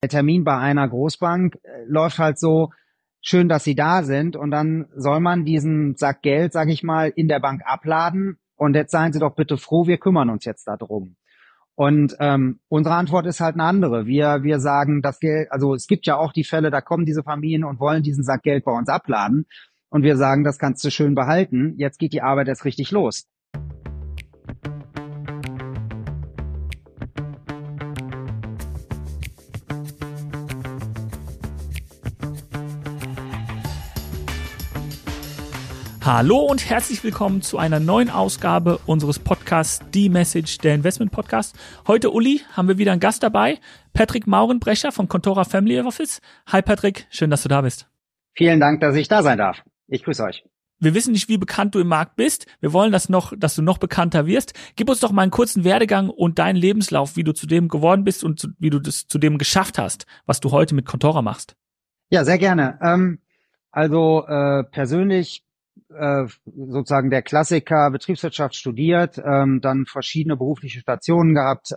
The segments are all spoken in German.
Termin bei einer Großbank läuft halt so, schön, dass Sie da sind, und dann soll man diesen Sack Geld, sag ich mal, in der Bank abladen, und jetzt seien Sie doch bitte froh, wir kümmern uns jetzt darum. Und unsere Antwort ist halt eine andere. Wir sagen, das Geld, also es gibt ja auch die Fälle, da kommen diese Familien und wollen diesen Sack Geld bei uns abladen, und wir sagen, das kannst du schön behalten, jetzt geht die Arbeit erst richtig los. Hallo und herzlich willkommen zu einer neuen Ausgabe unseres Podcasts Die Message, der Investment Podcast. Heute, Uli, haben wir wieder einen Gast dabei, Patrick Maurenbrecher von Contora Family Office. Hi Patrick, schön, dass du da bist. Vielen Dank, dass ich da sein darf. Ich grüße euch. Wir wissen nicht, wie bekannt du im Markt bist. Wir wollen, dass du noch bekannter wirst. Gib uns doch mal einen kurzen Werdegang und deinen Lebenslauf, wie du zu dem geworden bist und wie du das zu dem geschafft hast, was du heute mit Contora machst. Ja, sehr gerne. Persönlich sozusagen der Klassiker, Betriebswirtschaft studiert, dann verschiedene berufliche Stationen gehabt.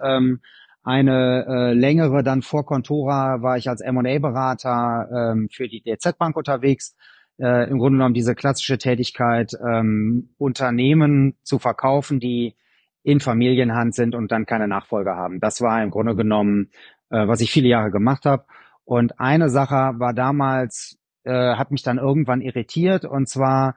Eine längere, dann vor Contora war ich als M&A-Berater für die DZ Bank unterwegs. Im Grunde genommen diese klassische Tätigkeit, Unternehmen zu verkaufen, die in Familienhand sind und dann keine Nachfolger haben. Das war im Grunde genommen, was ich viele Jahre gemacht habe. Und eine Sache war damals, hat mich dann irgendwann irritiert, und zwar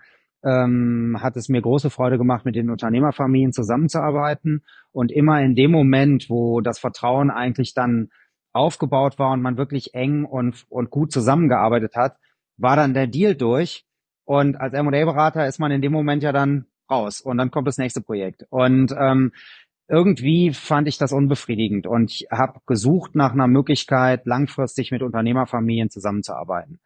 hat es mir große Freude gemacht, mit den Unternehmerfamilien zusammenzuarbeiten. Und immer in dem Moment, wo das Vertrauen eigentlich dann aufgebaut war und man wirklich eng und gut zusammengearbeitet hat, war dann der Deal durch. Und als M&A-Berater ist man in dem Moment ja dann raus, und dann kommt das nächste Projekt. Und irgendwie fand ich das unbefriedigend, und ich habe gesucht nach einer Möglichkeit, langfristig mit Unternehmerfamilien zusammenzuarbeiten.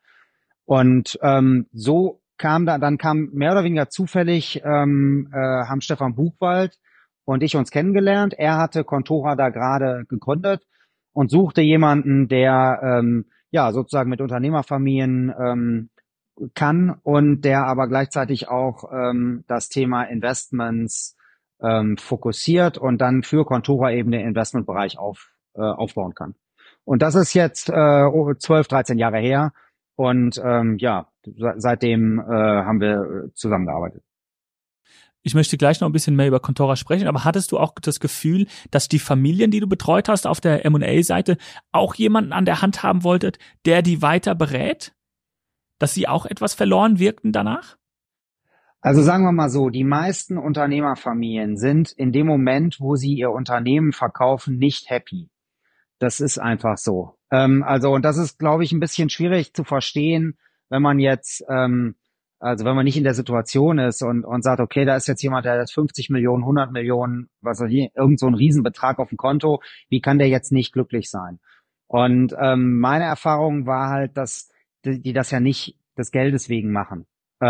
Und so kam mehr oder weniger zufällig, haben Stefan Buchwald und ich uns kennengelernt. Er hatte Contora da gerade gegründet und suchte jemanden, der sozusagen mit Unternehmerfamilien kann, und der aber gleichzeitig auch das Thema Investments fokussiert und dann für Contora eben den Investmentbereich aufbauen kann. Und das ist jetzt 12, 13 Jahre her. Und seitdem haben wir zusammengearbeitet. Ich möchte gleich noch ein bisschen mehr über Contora sprechen, aber hattest du auch das Gefühl, dass die Familien, die du betreut hast auf der M&A-Seite, auch jemanden an der Hand haben wolltet, der die weiter berät? Dass sie auch etwas verloren wirkten danach? Also sagen wir mal so, die meisten Unternehmerfamilien sind in dem Moment, wo sie ihr Unternehmen verkaufen, nicht happy. Das ist einfach so. Und das ist, glaube ich, ein bisschen schwierig zu verstehen, wenn man jetzt, wenn man nicht in der Situation ist und sagt, okay, da ist jetzt jemand, der hat 50 Millionen, 100 Millionen, was weiß ich, irgend so ein Riesenbetrag auf dem Konto, wie kann der jetzt nicht glücklich sein? Und meine Erfahrung war halt, dass die das ja nicht des Geldes wegen machen.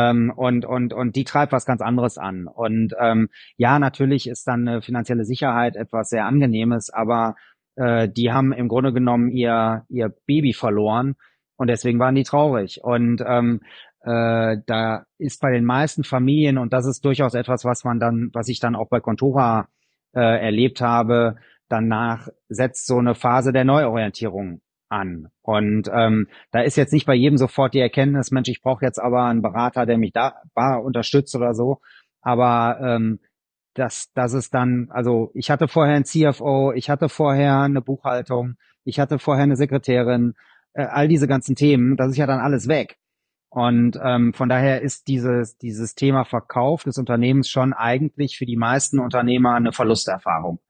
Und die treibt was ganz anderes an. Und natürlich ist dann eine finanzielle Sicherheit etwas sehr Angenehmes, aber die haben im Grunde genommen ihr Baby verloren, und deswegen waren die traurig. Und da ist bei den meisten Familien, und das ist durchaus etwas, was ich dann auch bei Contora erlebt habe, danach setzt so eine Phase der Neuorientierung an. Und da ist jetzt nicht bei jedem sofort die Erkenntnis, Mensch, ich brauche jetzt aber einen Berater, der mich da unterstützt oder so. Aber das ist dann, also ich hatte vorher einen CFO, ich hatte vorher eine Buchhaltung, ich hatte vorher eine Sekretärin, all diese ganzen Themen, das ist ja dann alles weg. Und von daher ist dieses Thema Verkauf des Unternehmens schon eigentlich für die meisten Unternehmer eine Verlusterfahrung.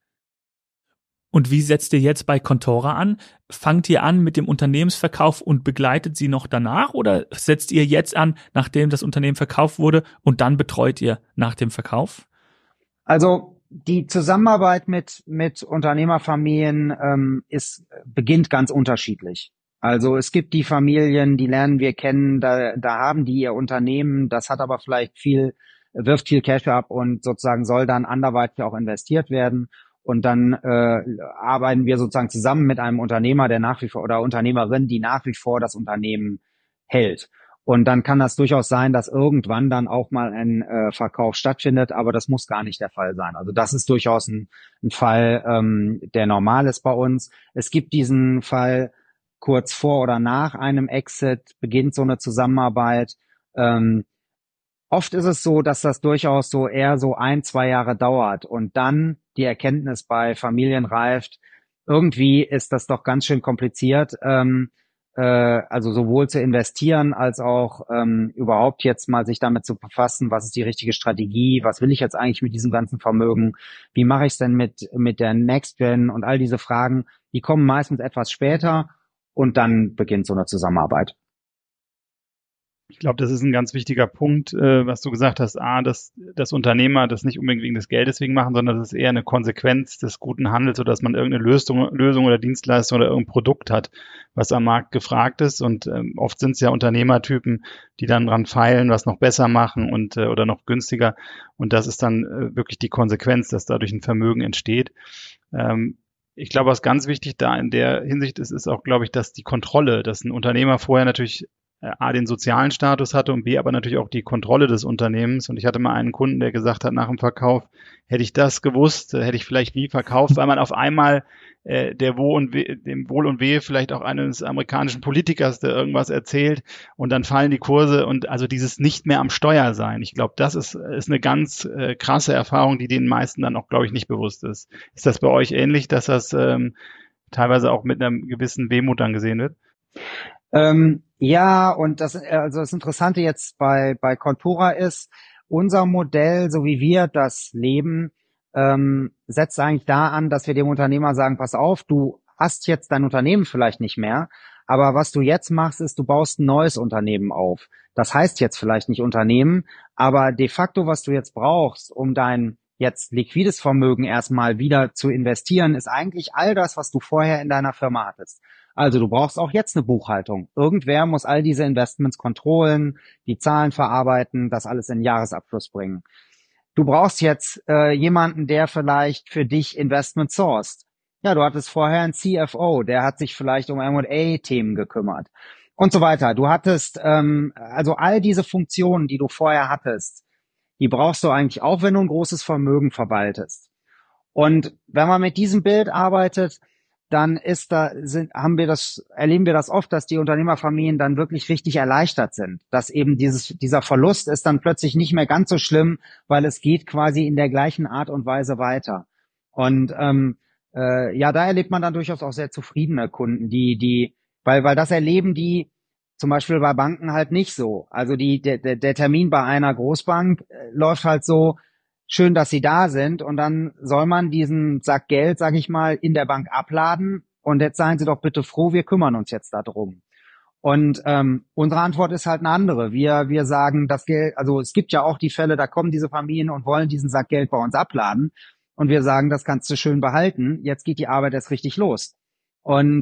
Und wie setzt ihr jetzt bei Contora an? Fangt ihr an mit dem Unternehmensverkauf und begleitet sie noch danach, oder setzt ihr jetzt an, nachdem das Unternehmen verkauft wurde, und dann betreut ihr nach dem Verkauf? Also die Zusammenarbeit mit Unternehmerfamilien beginnt ganz unterschiedlich. Also es gibt die Familien, die lernen wir kennen, da haben die ihr Unternehmen, das hat aber vielleicht wirft viel Cash ab und sozusagen soll dann anderweitig auch investiert werden. Und dann arbeiten wir sozusagen zusammen mit einem Unternehmer, der nach wie vor, oder Unternehmerin, die nach wie vor das Unternehmen hält. Und dann kann das durchaus sein, dass irgendwann dann auch mal ein Verkauf stattfindet, aber das muss gar nicht der Fall sein. Also das ist durchaus ein Fall, der normal ist bei uns. Es gibt diesen Fall, kurz vor oder nach einem Exit beginnt so eine Zusammenarbeit. Ähm, Oft ist es so, dass das durchaus so eher so 1, 2 Jahre dauert und dann die Erkenntnis bei Familien reift, irgendwie ist das doch ganz schön kompliziert, also sowohl zu investieren als auch überhaupt jetzt mal sich damit zu befassen, was ist die richtige Strategie, was will ich jetzt eigentlich mit diesem ganzen Vermögen, wie mache ich es denn mit der Next Gen und all diese Fragen, die kommen meistens etwas später und dann beginnt so eine Zusammenarbeit. Ich glaube, das ist ein ganz wichtiger Punkt, was du gesagt hast. Dass Unternehmer das nicht unbedingt wegen des Geldes wegen machen, sondern das ist eher eine Konsequenz des guten Handels, sodass man irgendeine Lösung oder Dienstleistung oder irgendein Produkt hat, was am Markt gefragt ist. Und oft sind es ja Unternehmertypen, die dann dran feilen, was noch besser machen und oder noch günstiger. Und das ist dann wirklich die Konsequenz, dass dadurch ein Vermögen entsteht. Ich glaube, was ganz wichtig da in der Hinsicht ist auch, glaube ich, dass die Kontrolle, dass ein Unternehmer vorher natürlich A, den sozialen Status hatte und B, aber natürlich auch die Kontrolle des Unternehmens. Und ich hatte mal einen Kunden, der gesagt hat nach dem Verkauf, hätte ich das gewusst, hätte ich vielleicht nie verkauft, weil man auf einmal dem Wohl und Wehe vielleicht auch eines amerikanischen Politikers, der irgendwas erzählt und dann fallen die Kurse und also dieses nicht mehr am Steuer sein. Ich glaube, das ist eine ganz krasse Erfahrung, die den meisten dann auch, glaube ich, nicht bewusst ist. Ist das bei euch ähnlich, dass das teilweise auch mit einer gewissen Wehmut dann gesehen wird? Ja, und also das Interessante jetzt bei Contora ist, unser Modell, so wie wir das leben, setzt eigentlich da an, dass wir dem Unternehmer sagen, pass auf, du hast jetzt dein Unternehmen vielleicht nicht mehr, aber was du jetzt machst, ist, du baust ein neues Unternehmen auf. Das heißt jetzt vielleicht nicht Unternehmen, aber de facto, was du jetzt brauchst, um dein jetzt liquides Vermögen erstmal wieder zu investieren, ist eigentlich all das, was du vorher in deiner Firma hattest. Also du brauchst auch jetzt eine Buchhaltung. Irgendwer muss all diese Investments kontrollen, die Zahlen verarbeiten, das alles in den Jahresabschluss bringen. Du brauchst jetzt jemanden, der vielleicht für dich Investment sourced. Ja, du hattest vorher einen CFO, der hat sich vielleicht um M&A-Themen gekümmert und so weiter. Du hattest also all diese Funktionen, die du vorher hattest, die brauchst du eigentlich auch, wenn du ein großes Vermögen verwaltest. Und wenn man mit diesem Bild arbeitet, dann erleben wir das oft, dass die Unternehmerfamilien dann wirklich richtig erleichtert sind, dass eben dieser Verlust ist dann plötzlich nicht mehr ganz so schlimm, weil es geht quasi in der gleichen Art und Weise weiter. Und ja, da erlebt man dann durchaus auch sehr zufriedene Kunden, weil das erleben die zum Beispiel bei Banken halt nicht so. Also der Termin bei einer Großbank läuft halt so: Schön, dass Sie da sind. Und dann soll man diesen Sack Geld, sag ich mal, in der Bank abladen. Und jetzt seien Sie doch bitte froh, wir kümmern uns jetzt darum. Und unsere Antwort ist halt eine andere. Wir sagen, das Geld, also es gibt ja auch die Fälle, da kommen diese Familien und wollen diesen Sack Geld bei uns abladen. Und wir sagen, das kannst du schön behalten. Jetzt geht die Arbeit erst richtig los. Und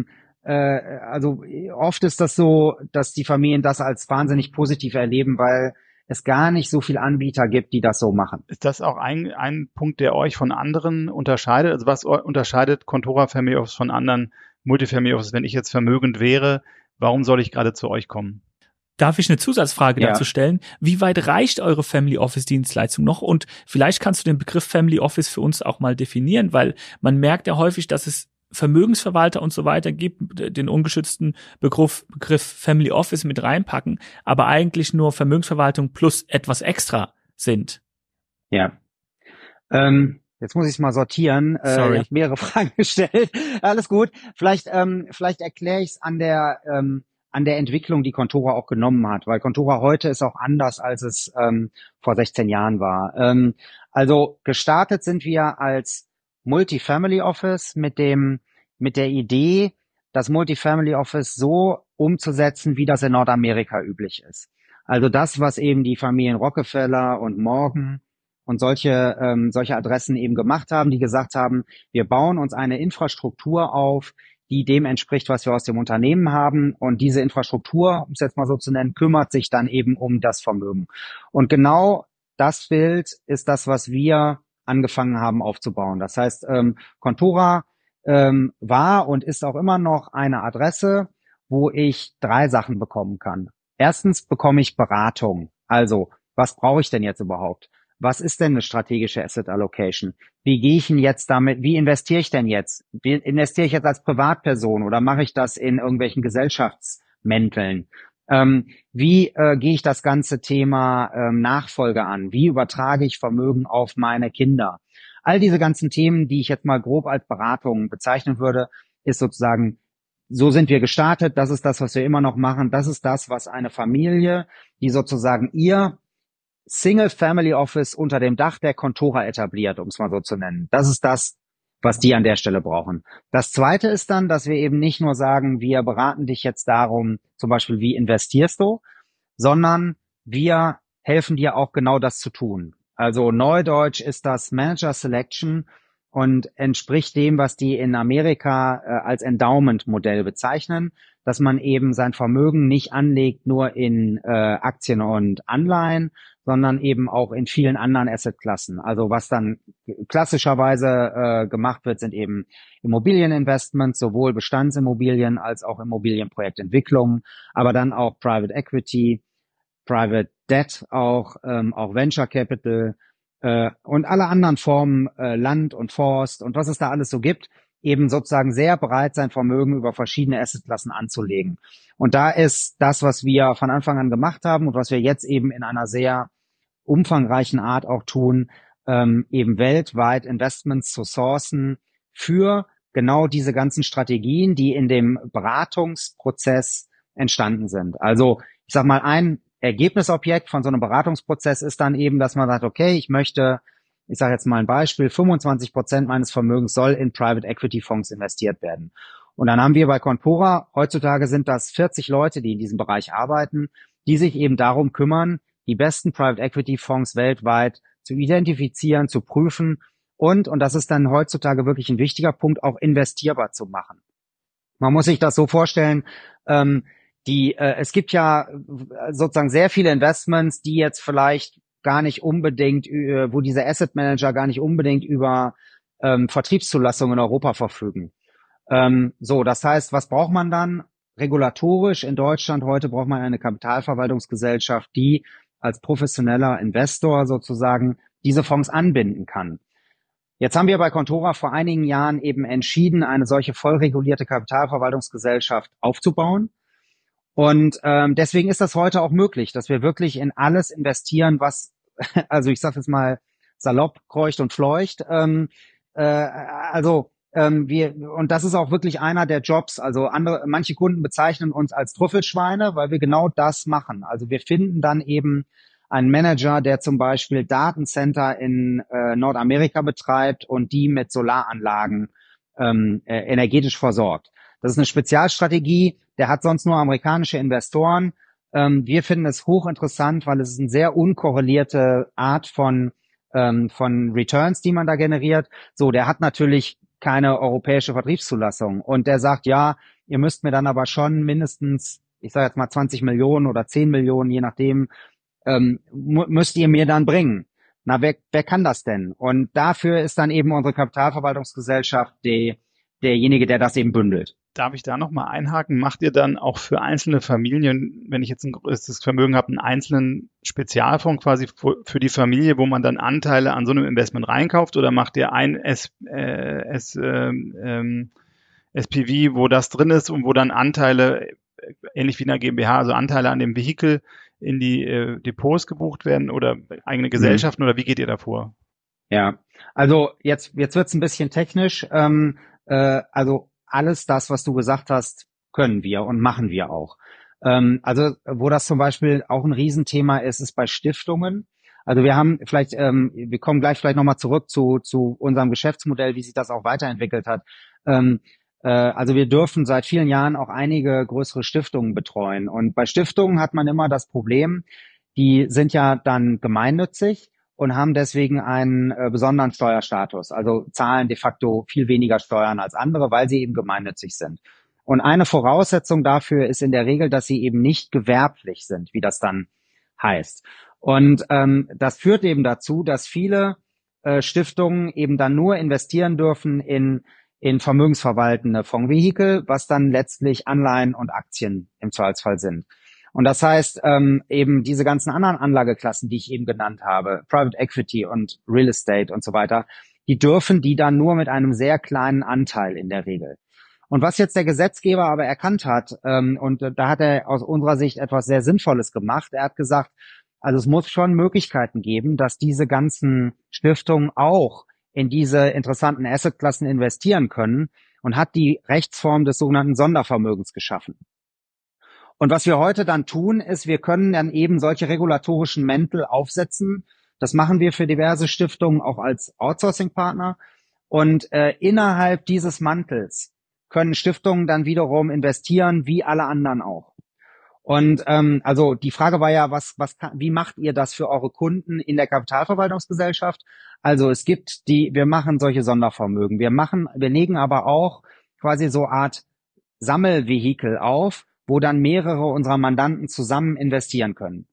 also oft ist das so, dass die Familien das als wahnsinnig positiv erleben, weil es gar nicht so viel Anbieter gibt, die das so machen. Ist das auch ein Punkt, der euch von anderen unterscheidet? Also was unterscheidet Contora Family Office von anderen Multifamily Offices? Wenn ich jetzt vermögend wäre, warum soll ich gerade zu euch kommen? Darf ich eine Zusatzfrage dazu stellen? Wie weit reicht eure Family Office Dienstleistung noch? Und vielleicht kannst du den Begriff Family Office für uns auch mal definieren, weil man merkt ja häufig, dass es Vermögensverwalter und so weiter gibt, den ungeschützten Begriff Family Office mit reinpacken, aber eigentlich nur Vermögensverwaltung plus etwas extra sind. Ja. Jetzt muss ich es mal sortieren. Ich habe mehrere Fragen gestellt. Alles gut. Vielleicht erkläre ich es an der Entwicklung, die Contora auch genommen hat, weil Contora heute ist auch anders, als es vor 16 Jahren war. Also gestartet sind wir als Multifamily Office mit der Idee, das Multifamily Office so umzusetzen, wie das in Nordamerika üblich ist. Also das, was eben die Familien Rockefeller und Morgan und solche Adressen eben gemacht haben, die gesagt haben, wir bauen uns eine Infrastruktur auf, die dem entspricht, was wir aus dem Unternehmen haben. Und diese Infrastruktur, um es jetzt mal so zu nennen, kümmert sich dann eben um das Vermögen. Und genau das Bild ist das, was wir angefangen haben aufzubauen. Das heißt, Contora war und ist auch immer noch eine Adresse, wo ich 3 Sachen bekommen kann. Erstens bekomme ich Beratung. Also, was brauche ich denn jetzt überhaupt? was ist denn eine strategische Asset Allocation? Wie gehe ich denn jetzt damit, wie investiere ich denn jetzt? Wie investiere ich jetzt als Privatperson oder mache ich das in irgendwelchen Gesellschaftsmänteln? Wie gehe ich das ganze Thema Nachfolge an? Wie übertrage ich Vermögen auf meine Kinder? All diese ganzen Themen, die ich jetzt mal grob als Beratung bezeichnen würde, ist sozusagen, so sind wir gestartet, das ist das, was wir immer noch machen, das ist das, was eine Familie, die sozusagen ihr Single Family Office unter dem Dach der Contora etabliert, um es mal so zu nennen. Das ist das, was die an der Stelle brauchen. Das Zweite ist dann, dass wir eben nicht nur sagen, wir beraten dich jetzt darum, zum Beispiel, wie investierst du, sondern wir helfen dir auch genau das zu tun. Also Neudeutsch ist das Manager Selection und entspricht dem, was die in Amerika als Endowment-Modell bezeichnen, dass man eben sein Vermögen nicht anlegt nur in Aktien und Anleihen, sondern eben auch in vielen anderen Assetklassen. Also was dann klassischerweise gemacht wird, sind eben Immobilieninvestments, sowohl Bestandsimmobilien als auch Immobilienprojektentwicklung, aber dann auch Private Equity, Private Debt, auch Venture Capital und alle anderen Formen, Land und Forst und was es da alles so gibt, eben sozusagen sehr bereit sein Vermögen über verschiedene Assetklassen anzulegen. Und da ist das, was wir von Anfang an gemacht haben und was wir jetzt eben in einer sehr umfangreichen Art auch tun, eben weltweit Investments zu sourcen für genau diese ganzen Strategien, die in dem Beratungsprozess entstanden sind. Also ich sag mal, ein Ergebnisobjekt von so einem Beratungsprozess ist dann eben, dass man sagt, okay, ich möchte, ich sage jetzt mal ein Beispiel, 25% meines Vermögens soll in Private Equity Fonds investiert werden. Und dann haben wir bei Contora, heutzutage sind das 40 Leute, die in diesem Bereich arbeiten, die sich eben darum kümmern, die besten Private Equity Fonds weltweit zu identifizieren, zu prüfen und das ist dann heutzutage wirklich ein wichtiger Punkt, auch investierbar zu machen. Man muss sich das so vorstellen, es gibt ja sozusagen sehr viele Investments, die jetzt vielleicht gar nicht unbedingt, wo diese Asset Manager gar nicht unbedingt über Vertriebszulassungen in Europa verfügen. Das heißt, was braucht man dann? Regulatorisch in Deutschland heute braucht man eine Kapitalverwaltungsgesellschaft, die als professioneller Investor sozusagen diese Fonds anbinden kann. Jetzt haben wir bei Contora vor einigen Jahren eben entschieden, eine solche vollregulierte Kapitalverwaltungsgesellschaft aufzubauen. Und deswegen ist das heute auch möglich, dass wir wirklich in alles investieren, was, also ich sage jetzt mal salopp, kreucht und fleucht. Und das ist auch wirklich einer der Jobs. Also manche Kunden bezeichnen uns als Trüffelschweine, weil wir genau das machen. Also wir finden dann eben einen Manager, der zum Beispiel Datencenter in Nordamerika betreibt und die mit Solaranlagen energetisch versorgt. Das ist eine Spezialstrategie, der hat sonst nur amerikanische Investoren. Wir finden es hochinteressant, weil es ist eine sehr unkorrelierte Art von Returns, die man da generiert. So, der hat natürlich keine europäische Vertriebszulassung und der sagt, ja, ihr müsst mir dann aber schon mindestens, ich sage jetzt mal 20 Millionen oder 10 Millionen, je nachdem, müsst ihr mir dann bringen. Na, wer kann das denn? Und dafür ist dann eben unsere Kapitalverwaltungsgesellschaft derjenige, der das eben bündelt. Darf ich da nochmal einhaken? Macht ihr dann auch für einzelne Familien, wenn ich jetzt ein größtes Vermögen habe, einen einzelnen Spezialfonds quasi für die Familie, wo man dann Anteile an so einem Investment reinkauft? Oder macht ihr ein SPV, wo das drin ist und wo dann Anteile, ähnlich wie in der GmbH, also Anteile an dem Vehikel in die Depots gebucht werden oder eigene Gesellschaften? Oder wie geht ihr da vor? Ja, also jetzt wird's ein bisschen technisch. Also alles das, was du gesagt hast, können wir und machen wir auch. Also wo das zum Beispiel auch ein Riesenthema ist bei Stiftungen. Also wir haben vielleicht, wir kommen gleich vielleicht nochmal zurück zu unserem Geschäftsmodell, wie sich das auch weiterentwickelt hat. Also wir dürfen seit vielen Jahren auch einige größere Stiftungen betreuen. Und bei Stiftungen hat man immer das Problem, die sind ja dann gemeinnützig und haben deswegen einen besonderen Steuerstatus, also zahlen de facto viel weniger Steuern als andere, weil sie eben gemeinnützig sind. Und eine Voraussetzung dafür ist in der Regel, dass sie eben nicht gewerblich sind, wie das dann heißt. Und das führt eben dazu, dass viele Stiftungen eben dann nur investieren dürfen in vermögensverwaltende Fondsvehikel, was dann letztlich Anleihen und Aktien im Zweifelsfall sind. Und das heißt, eben diese ganzen anderen Anlageklassen, die ich eben genannt habe, Private Equity und Real Estate und so weiter, die dann nur mit einem sehr kleinen Anteil in der Regel. Und was jetzt der Gesetzgeber aber erkannt hat, und da hat er aus unserer Sicht etwas sehr Sinnvolles gemacht, er hat gesagt, also es muss schon Möglichkeiten geben, dass diese ganzen Stiftungen auch in diese interessanten Assetklassen investieren können und hat die Rechtsform des sogenannten Sondervermögens geschaffen. Und was wir heute dann tun, ist, wir können dann eben solche regulatorischen Mäntel aufsetzen. Das machen wir für diverse Stiftungen auch als Outsourcing-Partner. Und innerhalb dieses Mantels können Stiftungen dann wiederum investieren, wie alle anderen auch. Und also die Frage war ja, wie macht ihr das für eure Kunden in der Kapitalverwaltungsgesellschaft? Also wir machen solche Sondervermögen. Wir legen aber auch quasi so Art Sammelvehikel auf, wo dann mehrere unserer Mandanten zusammen investieren können.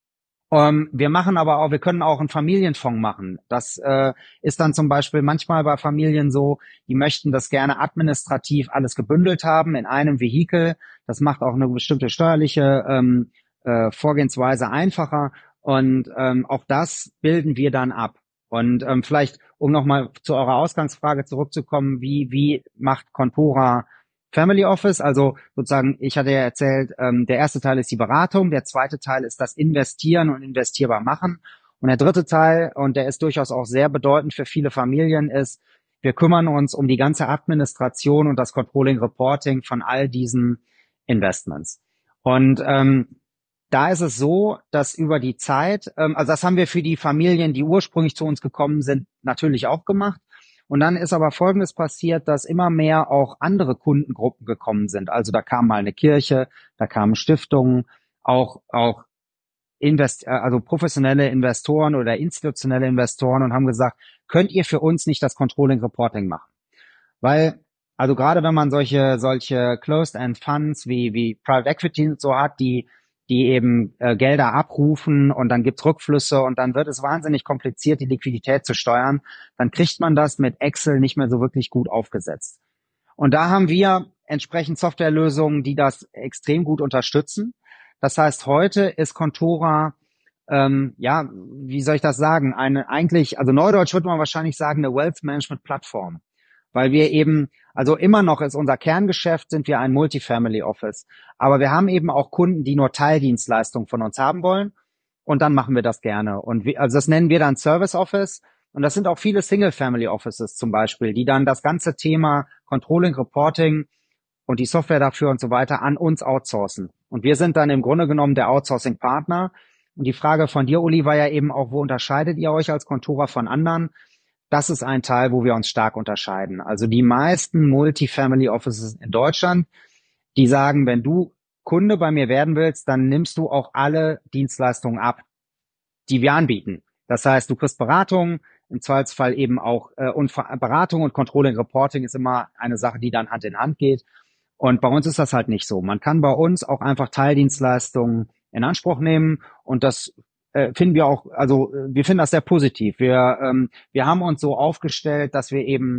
Wir können auch einen Familienfonds machen. Das ist dann zum Beispiel manchmal bei Familien so, die möchten das gerne administrativ alles gebündelt haben in einem Vehikel. Das macht auch eine bestimmte steuerliche Vorgehensweise einfacher. Und auch das bilden wir dann ab. Und vielleicht, um nochmal zu eurer Ausgangsfrage zurückzukommen, wie macht Contora Family Office? Also sozusagen, ich hatte ja erzählt, der erste Teil ist die Beratung, der zweite Teil ist das Investieren und investierbar machen. Und der dritte Teil, und der ist durchaus auch sehr bedeutend für viele Familien, ist, wir kümmern uns um die ganze Administration und das Controlling Reporting von all diesen Investments. Und da ist es so, dass über die Zeit, also das haben wir für die Familien, die ursprünglich zu uns gekommen sind, natürlich auch gemacht. Und dann ist aber Folgendes passiert, dass immer mehr auch andere Kundengruppen gekommen sind. Also da kam mal eine Kirche, da kamen Stiftungen, auch also professionelle Investoren oder institutionelle Investoren und haben gesagt, könnt ihr für uns nicht das Controlling Reporting machen? Weil, also gerade wenn man solche Closed-End Funds wie Private Equity so hat, die eben Gelder abrufen und dann gibt's Rückflüsse und dann wird es wahnsinnig kompliziert, die Liquidität zu steuern, dann kriegt man das mit Excel nicht mehr so wirklich gut aufgesetzt. Und da haben wir entsprechend Softwarelösungen, die das extrem gut unterstützen. Das heißt, heute ist Contora, wie soll ich das sagen, also neudeutsch würde man wahrscheinlich sagen, eine Wealth Management Plattform. Weil wir eben, also immer noch ist unser Kerngeschäft, sind wir ein Multifamily Office. Aber wir haben eben auch Kunden, die nur Teildienstleistungen von uns haben wollen. Und dann machen wir das gerne. Und also das nennen wir dann Service Office. Und das sind auch viele Single Family Offices zum Beispiel, die dann das ganze Thema Controlling, Reporting und die Software dafür und so weiter an uns outsourcen. Und wir sind dann im Grunde genommen der Outsourcing-Partner. Und die Frage von dir, Uli, war ja eben auch, wo unterscheidet ihr euch als Contora von anderen? Das ist ein Teil, wo wir uns stark unterscheiden. Also die meisten Multifamily Offices in Deutschland, die sagen, wenn du Kunde bei mir werden willst, dann nimmst du auch alle Dienstleistungen ab, die wir anbieten. Das heißt, du kriegst Beratung, im Zweifelsfall eben auch und Beratung und Controlling Reporting ist immer eine Sache, die dann Hand in Hand geht. Und bei uns ist das halt nicht so. Man kann bei uns auch einfach Teildienstleistungen in Anspruch nehmen und das finden wir auch, also wir finden das sehr positiv. Wir haben uns so aufgestellt, dass wir eben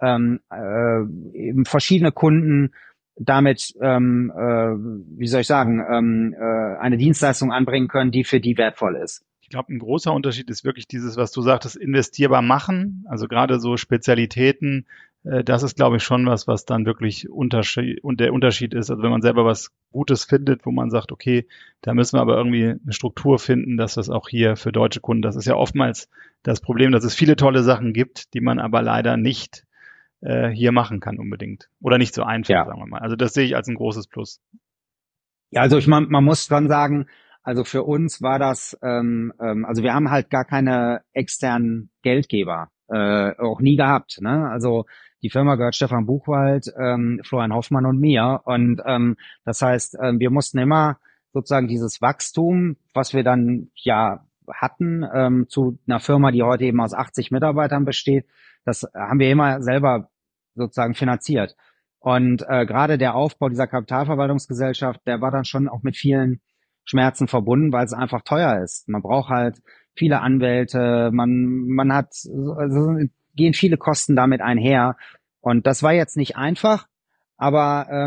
verschiedene Kunden damit, wie soll ich sagen, eine Dienstleistung anbringen können, die für die wertvoll ist. Ich glaube, ein großer Unterschied ist wirklich dieses, was du sagtest, investierbar machen. Also gerade so Spezialitäten, das ist, glaube ich, schon was dann wirklich der Unterschied ist. Also wenn man selber was Gutes findet, wo man sagt, okay, da müssen wir aber irgendwie eine Struktur finden, dass das auch hier für deutsche Kunden, das ist ja oftmals das Problem, dass es viele tolle Sachen gibt, die man aber leider nicht hier machen kann unbedingt. Oder nicht so einfach, sagen wir mal. Also das sehe ich als ein großes Plus. Ja, also man muss schon sagen, also für uns war das, also wir haben halt gar keine externen Geldgeber, auch nie gehabt. Ne? Also die Firma gehört Stefan Buchwald, Florian Hoffmann und mir. Und das heißt, wir mussten immer sozusagen dieses Wachstum, was wir dann ja hatten, zu einer Firma, die heute eben aus 80 Mitarbeitern besteht, das haben wir immer selber sozusagen finanziert. Und gerade der Aufbau dieser Kapitalverwaltungsgesellschaft, der war dann schon auch mit vielen Schmerzen verbunden, weil es einfach teuer ist. Man braucht halt viele Anwälte, man hat, also gehen viele Kosten damit einher. Und das war jetzt nicht einfach, aber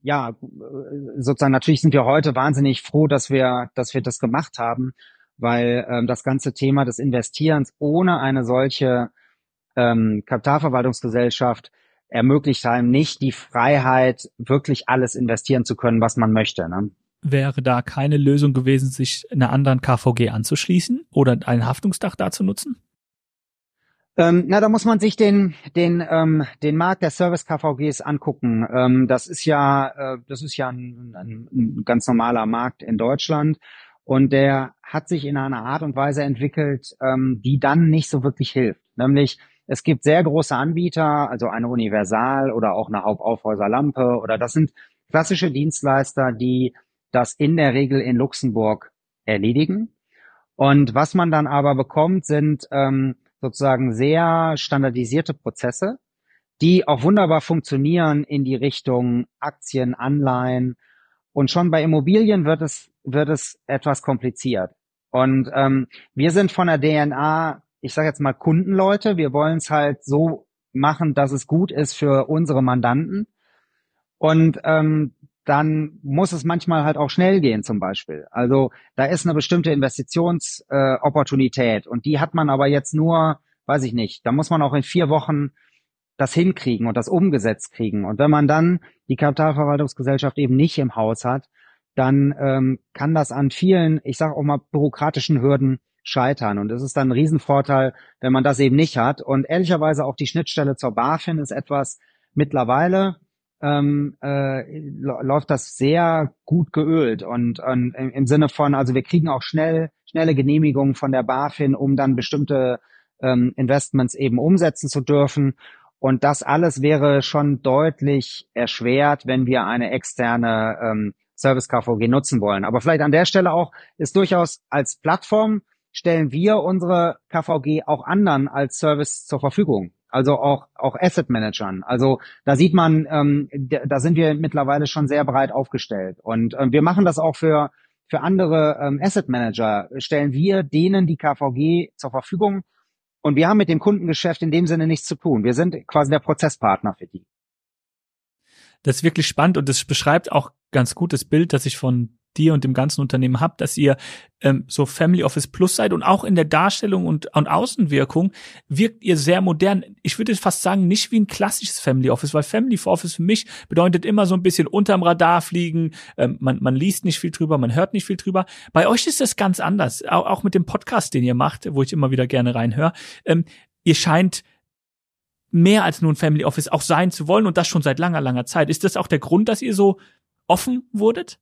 ja, sozusagen natürlich sind wir heute wahnsinnig froh, dass wir das gemacht haben, weil das ganze Thema des Investierens ohne eine solche Kapitalverwaltungsgesellschaft ermöglicht einem nicht die Freiheit, wirklich alles investieren zu können, was man möchte. Ne? Wäre da keine Lösung gewesen, sich einer anderen KVG anzuschließen oder ein Haftungsdach da zu nutzen? Da muss man sich den Markt der Service-KVGs angucken. Das ist ja ein ganz normaler Markt in Deutschland und der hat sich in einer Art und Weise entwickelt, die dann nicht so wirklich hilft. Nämlich es gibt sehr große Anbieter, also eine Universal oder auch eine Haupt-Aufhäuser Lampe oder das sind klassische Dienstleister, die das in der Regel in Luxemburg erledigen. Und was man dann aber bekommt, sind sozusagen sehr standardisierte Prozesse, die auch wunderbar funktionieren in die Richtung Aktien, Anleihen. Und schon bei Immobilien wird es etwas kompliziert. Und wir sind von der DNA, ich sage jetzt mal Kundenleute, wir wollen es halt so machen, dass es gut ist für unsere Mandanten. Und dann muss es manchmal halt auch schnell gehen zum Beispiel. Also da ist eine bestimmte Investitionsopportunität und die hat man aber jetzt nur, weiß ich nicht, da muss man auch in 4 Wochen das hinkriegen und das umgesetzt kriegen. Und wenn man dann die Kapitalverwaltungsgesellschaft eben nicht im Haus hat, dann kann das an vielen, ich sage auch mal, bürokratischen Hürden scheitern. Und es ist dann ein Riesenvorteil, wenn man das eben nicht hat. Und ehrlicherweise auch die Schnittstelle zur BaFin ist etwas mittlerweile läuft das sehr gut geölt und im Sinne von, also wir kriegen auch schnelle Genehmigungen von der BaFin, um dann bestimmte Investments eben umsetzen zu dürfen. Und das alles wäre schon deutlich erschwert, wenn wir eine externe Service-KVG nutzen wollen. Aber vielleicht an der Stelle auch ist durchaus als Plattform stellen wir unsere KVG auch anderen als Service zur Verfügung. Also auch Asset Managern. Also da sieht man, da sind wir mittlerweile schon sehr breit aufgestellt. Und wir machen das auch für andere Asset Manager. Stellen wir denen die KVG zur Verfügung. Und wir haben mit dem Kundengeschäft in dem Sinne nichts zu tun. Wir sind quasi der Prozesspartner für die. Das ist wirklich spannend und das beschreibt auch ganz gut das Bild, das ich von dir und dem ganzen Unternehmen habt, dass ihr so Family Office Plus seid und auch in der Darstellung und Außenwirkung wirkt ihr sehr modern. Ich würde fast sagen, nicht wie ein klassisches Family Office, weil Family Office für mich bedeutet immer so ein bisschen unterm Radar fliegen, man liest nicht viel drüber, man hört nicht viel drüber. Bei euch ist das ganz anders, auch mit dem Podcast, den ihr macht, wo ich immer wieder gerne reinhöre. Ihr scheint mehr als nur ein Family Office auch sein zu wollen und das schon seit langer, langer Zeit. Ist das auch der Grund, dass ihr so offen wurdet?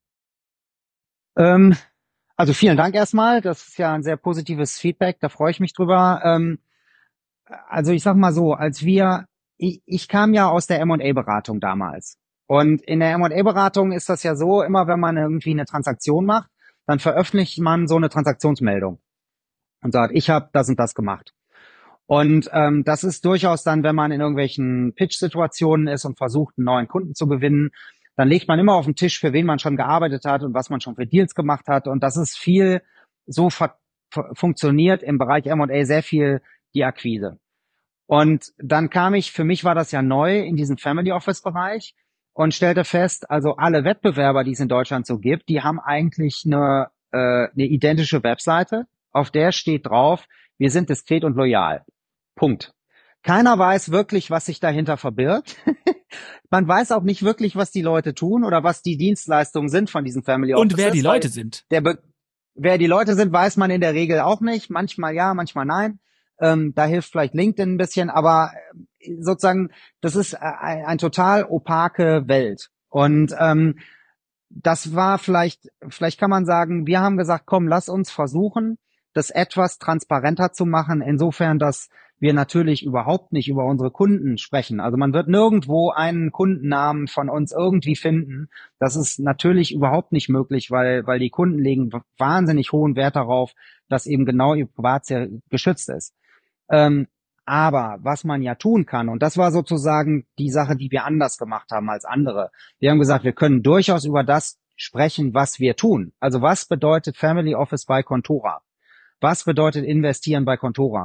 Also vielen Dank erstmal. Das ist ja ein sehr positives Feedback. Da freue ich mich drüber. Also ich sag mal so, ich kam ja aus der M&A-Beratung damals. Und in der M&A-Beratung ist das ja so, immer wenn man irgendwie eine Transaktion macht, dann veröffentlicht man so eine Transaktionsmeldung und sagt, ich habe das und das gemacht. Und das ist durchaus dann, wenn man in irgendwelchen Pitch-Situationen ist und versucht, einen neuen Kunden zu gewinnen, dann legt man immer auf den Tisch, für wen man schon gearbeitet hat und was man schon für Deals gemacht hat. Und das ist viel, so funktioniert im Bereich M&A sehr viel die Akquise. Und dann für mich war das ja neu in diesem Family Office Bereich und stellte fest, also alle Wettbewerber, die es in Deutschland so gibt, die haben eigentlich eine identische Webseite, auf der steht drauf, wir sind diskret und loyal. Punkt. Keiner weiß wirklich, was sich dahinter verbirgt. Man weiß auch nicht wirklich, was die Leute tun oder was die Dienstleistungen sind von diesen Family Offices. Und wer die Leute sind. Wer die Leute sind, weiß man in der Regel auch nicht. Manchmal ja, manchmal nein. Da hilft vielleicht LinkedIn ein bisschen, aber sozusagen, das ist eine total opake Welt. Und das war vielleicht kann man sagen, wir haben gesagt, komm, lass uns versuchen, das etwas transparenter zu machen, insofern, dass wir natürlich überhaupt nicht über unsere Kunden sprechen. Also man wird nirgendwo einen Kundennamen von uns irgendwie finden. Das ist natürlich überhaupt nicht möglich, weil die Kunden legen wahnsinnig hohen Wert darauf, dass eben genau ihr Privatsphäre geschützt ist. Aber was man ja tun kann, und das war sozusagen die Sache, die wir anders gemacht haben als andere. Wir haben gesagt, wir können durchaus über das sprechen, was wir tun. Also was bedeutet Family Office bei Contora? Was bedeutet investieren bei Contora?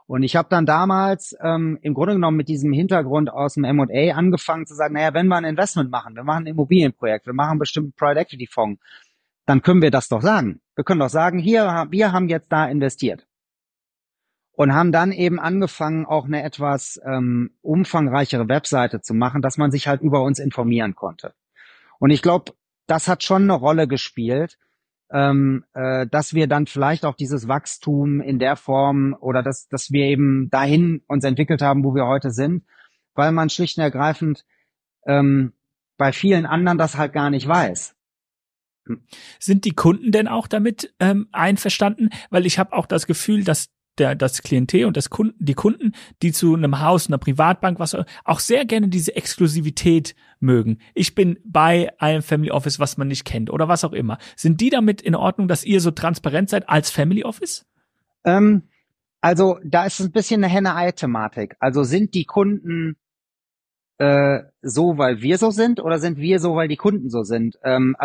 Und ich habe dann damals im Grunde genommen mit diesem Hintergrund aus dem M&A angefangen zu sagen, naja, wenn wir ein Investment machen, wir machen ein Immobilienprojekt, wir machen einen bestimmten Private Equity Fonds, dann können wir das doch sagen. Wir können doch sagen, hier, wir haben jetzt da investiert. Und haben dann eben angefangen, auch eine etwas umfangreichere Webseite zu machen, dass man sich halt über uns informieren konnte. Und ich glaube, das hat schon eine Rolle gespielt, dass wir dann vielleicht auch dieses Wachstum in der Form oder dass wir eben dahin uns entwickelt haben, wo wir heute sind, weil man schlicht und ergreifend bei vielen anderen das halt gar nicht weiß. Sind die Kunden denn auch damit einverstanden? Weil ich habe auch das Gefühl, dass das Klientel und die Kunden, die zu einem Haus, einer Privatbank, was auch sehr gerne diese Exklusivität mögen. Ich bin bei einem Family Office, was man nicht kennt oder was auch immer. Sind die damit in Ordnung, dass ihr so transparent seid als Family Office? Also da ist es ein bisschen eine Henne-Ei-Thematik. Also sind die Kunden so, weil wir so sind, oder sind wir so, weil die Kunden so sind?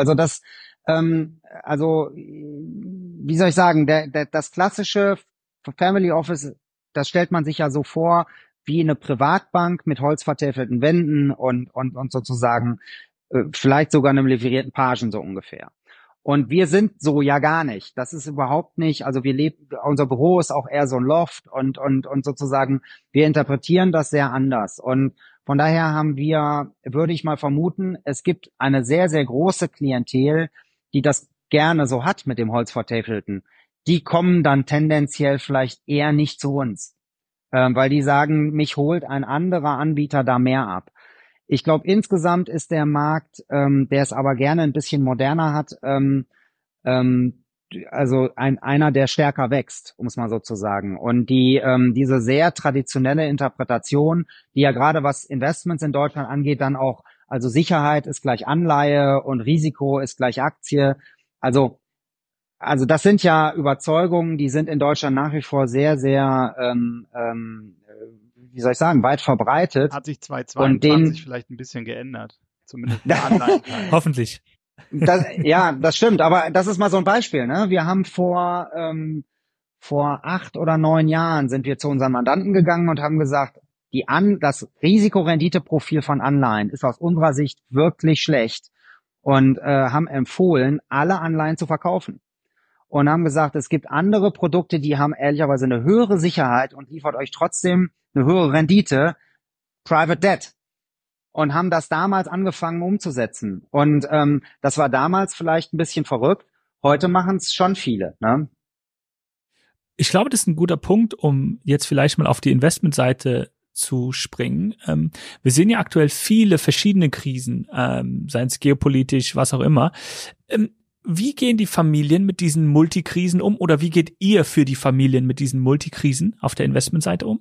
Wie soll ich sagen, das klassische Family Office, das stellt man sich ja so vor wie eine Privatbank mit holzvertäfelten Wänden und sozusagen vielleicht sogar einem leverierten Pagen so ungefähr. Und wir sind so ja gar nicht. Das ist überhaupt nicht, also unser Büro ist auch eher so ein Loft und sozusagen wir interpretieren das sehr anders. Und von daher haben wir, würde ich mal vermuten, es gibt eine sehr, sehr große Klientel, die das gerne so hat mit dem Holzvertäfelten. Die kommen dann tendenziell vielleicht eher nicht zu uns, weil die sagen, mich holt ein anderer Anbieter da mehr ab. Ich glaube, insgesamt ist der Markt, der es aber gerne ein bisschen moderner hat, also einer, der stärker wächst, um es mal so zu sagen. Und diese sehr traditionelle Interpretation, die ja gerade was Investments in Deutschland angeht, dann auch, also Sicherheit ist gleich Anleihe und Risiko ist gleich Aktie. Also das sind ja Überzeugungen, die sind in Deutschland nach wie vor sehr, sehr, wie soll ich sagen, weit verbreitet. Hat sich 2022 vielleicht ein bisschen geändert. Zumindest der Anleihenteil. Hoffentlich. Das stimmt, aber das ist mal so ein Beispiel, ne? Wir haben vor 8 oder 9 Jahren sind wir zu unseren Mandanten gegangen und haben gesagt, das Risikorenditeprofil von Anleihen ist aus unserer Sicht wirklich schlecht und haben empfohlen, alle Anleihen zu verkaufen. Und haben gesagt, es gibt andere Produkte, die haben ehrlicherweise eine höhere Sicherheit und liefert euch trotzdem eine höhere Rendite, Private Debt. Und haben das damals angefangen umzusetzen. Und das war damals vielleicht ein bisschen verrückt. Heute machen es schon viele, ne? Ich glaube, das ist ein guter Punkt, um jetzt vielleicht mal auf die Investmentseite zu springen. Wir sehen ja aktuell viele verschiedene Krisen, seien es geopolitisch, was auch immer. Wie gehen die Familien mit diesen Multikrisen um oder wie geht ihr für die Familien mit diesen Multikrisen auf der Investmentseite um?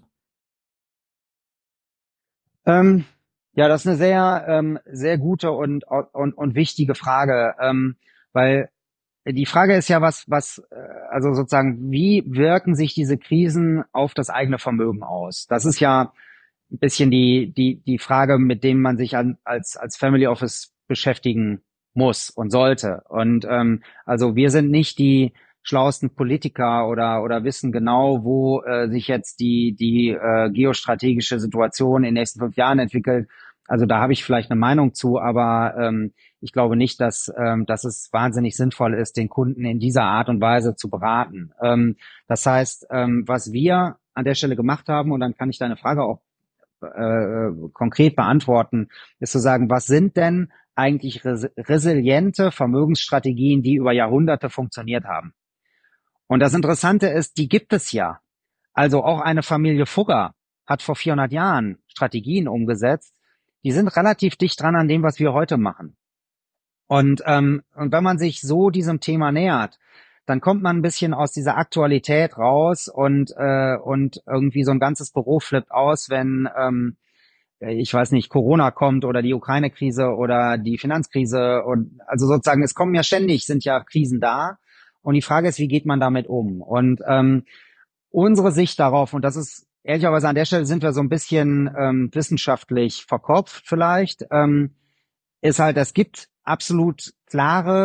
Ja, das ist eine sehr, sehr gute und wichtige Frage, weil die Frage ist ja, also sozusagen, wie wirken sich diese Krisen auf das eigene Vermögen aus? Das ist ja ein bisschen die Frage, mit dem man sich als Family Office beschäftigen muss und sollte. Und also wir sind nicht die schlauesten Politiker oder wissen genau, wo sich jetzt die geostrategische Situation in den nächsten 5 Jahren entwickelt. Also da habe ich vielleicht eine Meinung zu, aber ich glaube nicht, dass es wahnsinnig sinnvoll ist, den Kunden in dieser Art und Weise zu beraten. Das heißt, was wir an der Stelle gemacht haben, und dann kann ich deine Frage auch konkret beantworten, ist zu sagen, was sind denn eigentlich resiliente Vermögensstrategien, die über Jahrhunderte funktioniert haben? Und das Interessante ist, die gibt es ja. Also auch eine Familie Fugger hat vor 400 Jahren Strategien umgesetzt. Die sind relativ dicht dran an dem, was wir heute machen. Und wenn man sich so diesem Thema nähert, dann kommt man ein bisschen aus dieser Aktualität raus und irgendwie so ein ganzes Büro flippt aus, wenn ich weiß nicht, Corona kommt oder die Ukraine-Krise oder die Finanzkrise und also sozusagen, es kommen ja ständig, sind ja Krisen da und die Frage ist, wie geht man damit um? Und unsere Sicht darauf, und das ist ehrlicherweise an der Stelle sind wir so ein bisschen wissenschaftlich verkopft vielleicht, ist halt, es gibt absolut klare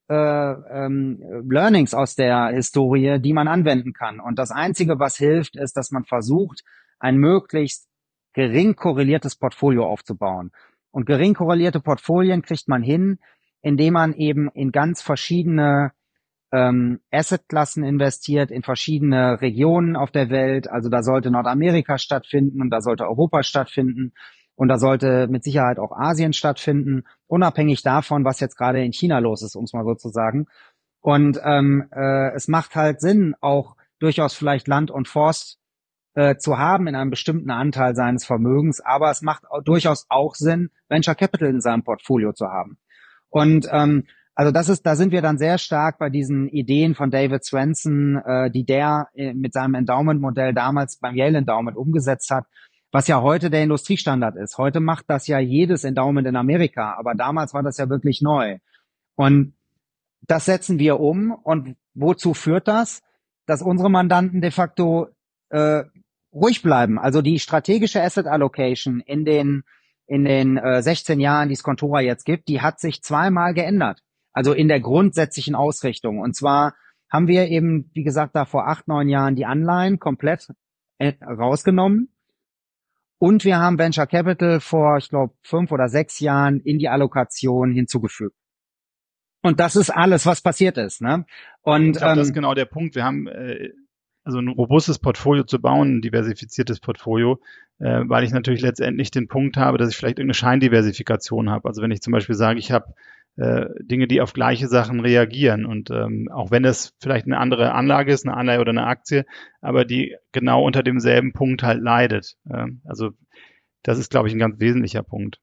Learnings aus der Historie, die man anwenden kann. Und das Einzige, was hilft, ist, dass man versucht, ein möglichst gering korreliertes Portfolio aufzubauen. Und gering korrelierte Portfolien kriegt man hin, indem man eben in ganz verschiedene Assetklassen investiert, in verschiedene Regionen auf der Welt. Also da sollte Nordamerika stattfinden und da sollte Europa stattfinden und da sollte mit Sicherheit auch Asien stattfinden, unabhängig davon, was jetzt gerade in China los ist, um es mal so zu sagen. Und es macht halt Sinn, auch durchaus vielleicht Land und Forst zu haben in einem bestimmten Anteil seines Vermögens, aber es macht durchaus auch Sinn, Venture Capital in seinem Portfolio zu haben. Und also da sind wir dann sehr stark bei diesen Ideen von David Swenson, die der mit seinem Endowment-Modell damals beim Yale Endowment umgesetzt hat, was ja heute der Industriestandard ist. Heute macht das ja jedes Endowment in Amerika, aber damals war das ja wirklich neu. Und das setzen wir um. Und wozu führt das? Dass unsere Mandanten de facto ruhig bleiben. Also die strategische Asset Allocation in den 16 Jahren, die es Contora jetzt gibt, die hat sich zweimal geändert. Also in der grundsätzlichen Ausrichtung. Und zwar haben wir eben, wie gesagt, da vor 8, 9 Jahren die Anleihen komplett rausgenommen. Und wir haben Venture Capital vor, ich glaube, 5 oder 6 Jahren in die Allokation hinzugefügt. Und das ist alles, was passiert ist. Ne? Und ich glaube, das ist genau der Punkt. Wir haben also ein robustes Portfolio zu bauen, ein diversifiziertes Portfolio, weil ich natürlich letztendlich den Punkt habe, dass ich vielleicht irgendeine Scheindiversifikation habe. Also wenn ich zum Beispiel sage, ich habe Dinge, die auf gleiche Sachen reagieren und auch wenn es vielleicht eine andere Anlage ist, eine Anleihe oder eine Aktie, aber die genau unter demselben Punkt halt leidet. Also das ist, glaube ich, ein ganz wesentlicher Punkt.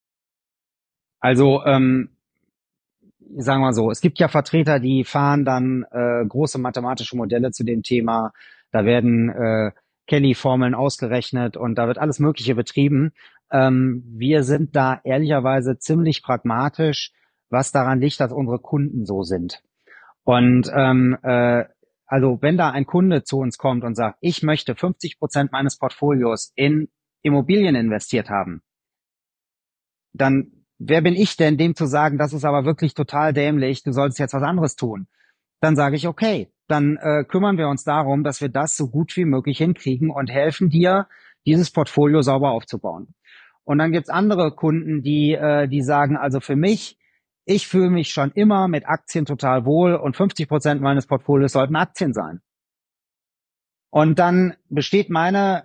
Also sagen wir mal so, es gibt ja Vertreter, die fahren dann große mathematische Modelle zu dem Thema. Da werden Kelly-Formeln ausgerechnet und da wird alles Mögliche betrieben. Wir sind da ehrlicherweise ziemlich pragmatisch, was daran liegt, dass unsere Kunden so sind. Und also wenn da ein Kunde zu uns kommt und sagt, ich möchte 50% meines Portfolios in Immobilien investiert haben, dann wer bin ich denn, dem zu sagen, das ist aber wirklich total dämlich, du solltest jetzt was anderes tun? Dann sage ich, okay, dann kümmern wir uns darum, dass wir das so gut wie möglich hinkriegen und helfen dir, dieses Portfolio sauber aufzubauen. Und dann gibt's andere Kunden, die sagen, also für mich, ich fühle mich schon immer mit Aktien total wohl und 50% meines Portfolios sollten Aktien sein. Und dann besteht meine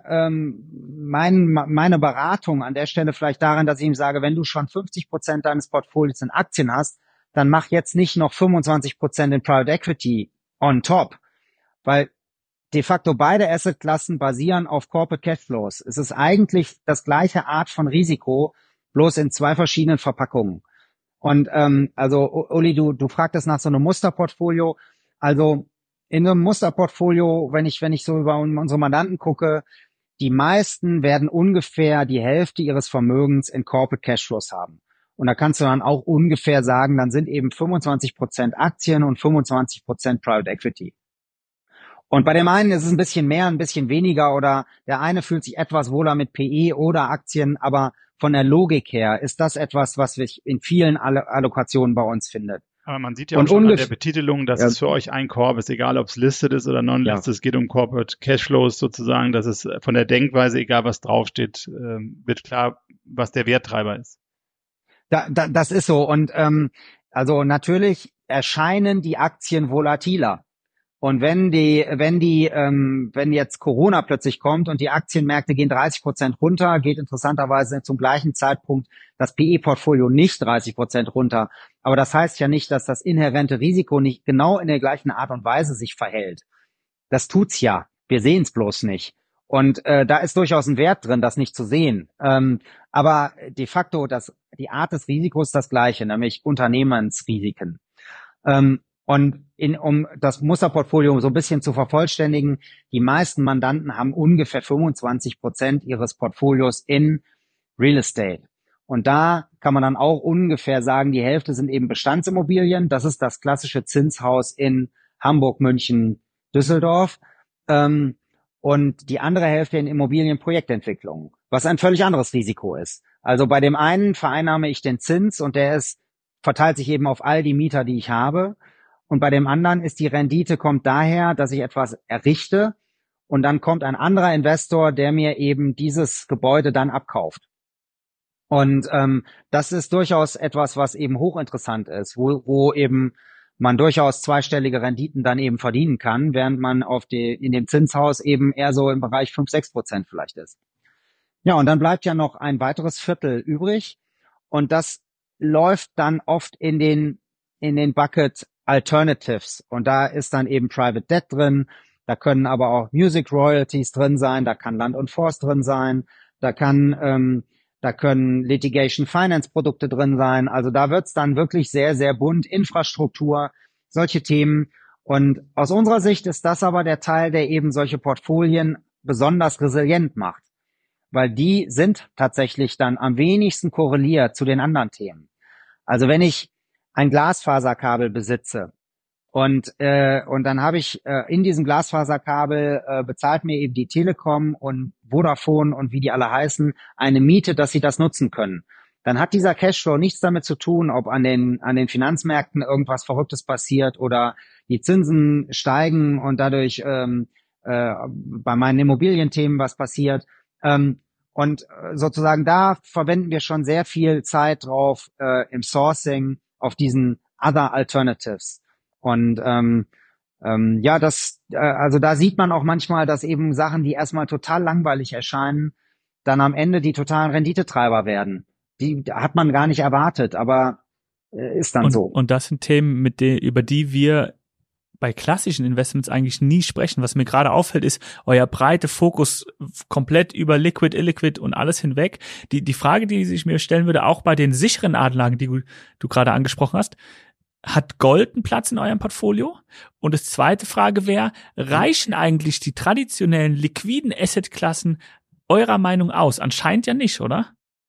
Beratung an der Stelle vielleicht darin, dass ich ihm sage, wenn du schon 50% deines Portfolios in Aktien hast, dann mach jetzt nicht noch 25% in Private Equity on top, weil de facto beide Assetklassen basieren auf Corporate Cashflows. Es ist eigentlich das gleiche Art von Risiko, bloß in 2 verschiedenen Verpackungen. Und also Uli, du fragtest nach so einem Musterportfolio. Also in so einem Musterportfolio, wenn ich so über unsere Mandanten gucke, die meisten werden ungefähr die Hälfte ihres Vermögens in Corporate Cashflows haben. Und da kannst du dann auch ungefähr sagen, dann sind eben 25% Aktien und 25% Private Equity. Und bei dem einen ist es ein bisschen mehr, ein bisschen weniger oder der eine fühlt sich etwas wohler mit PE oder Aktien, aber von der Logik her ist das etwas, was sich in vielen Allokationen bei uns findet. Aber man sieht ja auch schon an der Betitelung, dass es für euch ein Korb ist, egal ob es listed ist oder non-listed, es geht um Corporate Cashflows sozusagen, dass es von der Denkweise, egal was draufsteht, wird klar, was der Werttreiber ist. Das ist so und also natürlich erscheinen die Aktien volatiler. Und wenn jetzt Corona plötzlich kommt und die Aktienmärkte gehen 30% runter, geht interessanterweise zum gleichen Zeitpunkt das PE-Portfolio nicht 30% runter. Aber das heißt ja nicht, dass das inhärente Risiko nicht genau in der gleichen Art und Weise sich verhält. Das tut's ja. Wir sehen es bloß nicht. Und da ist durchaus ein Wert drin, das nicht zu sehen. Aber de facto, die Art des Risikos ist das gleiche, nämlich Unternehmensrisiken. Und um das Musterportfolio so ein bisschen zu vervollständigen, die meisten Mandanten haben ungefähr 25% ihres Portfolios in Real Estate. Und da kann man dann auch ungefähr sagen, die Hälfte sind eben Bestandsimmobilien. Das ist das klassische Zinshaus in Hamburg, München, Düsseldorf. Und die andere Hälfte in Immobilienprojektentwicklung, was ein völlig anderes Risiko ist. Also bei dem einen vereinnahme ich den Zins und der ist verteilt sich eben auf all die Mieter, die ich habe. Und bei dem anderen ist die Rendite kommt daher, dass ich etwas errichte und dann kommt ein anderer Investor, der mir eben dieses Gebäude dann abkauft. Und das ist durchaus etwas, was eben hochinteressant ist, wo eben man durchaus zweistellige Renditen dann eben verdienen kann, während man in dem Zinshaus eben eher so im Bereich 5-6% vielleicht ist. Ja, und dann bleibt ja noch ein weiteres Viertel übrig und das läuft dann oft in den Bucket Alternatives und da ist dann eben Private Debt drin, da können aber auch Music Royalties drin sein, da kann Land und Forst drin sein, da können Litigation Finance Produkte drin sein. Also da wird's dann wirklich sehr, sehr bunt. Infrastruktur, solche Themen. Und aus unserer Sicht ist das aber der Teil, der eben solche Portfolien besonders resilient macht. Weil die sind tatsächlich dann am wenigsten korreliert zu den anderen Themen. Also wenn ich ein Glasfaserkabel besitze, und dann habe ich in diesem Glasfaserkabel bezahlt mir eben die Telekom und Vodafone und wie die alle heißen eine Miete, dass sie das nutzen können. Dann hat dieser Cashflow nichts damit zu tun, ob an den Finanzmärkten irgendwas Verrücktes passiert oder die Zinsen steigen und dadurch bei meinen Immobilienthemen was passiert. Und sozusagen da verwenden wir schon sehr viel Zeit drauf im Sourcing auf diesen Other Alternatives. Und ja, also da sieht man auch manchmal, dass eben Sachen, die erstmal total langweilig erscheinen, dann am Ende die totalen Renditetreiber werden. Die hat man gar nicht erwartet, aber ist dann so. Und das sind Themen, über die wir bei klassischen Investments eigentlich nie sprechen. Was mir gerade auffällt, ist euer breiter Fokus komplett über Liquid, Illiquid und alles hinweg. Die Frage, die sich mir stellen würde, auch bei den sicheren Anlagen, die du gerade angesprochen hast, hat Gold einen Platz in eurem Portfolio? Und das zweite Frage wäre, reichen eigentlich die traditionellen liquiden Assetklassen eurer Meinung aus? Anscheinend ja nicht, oder?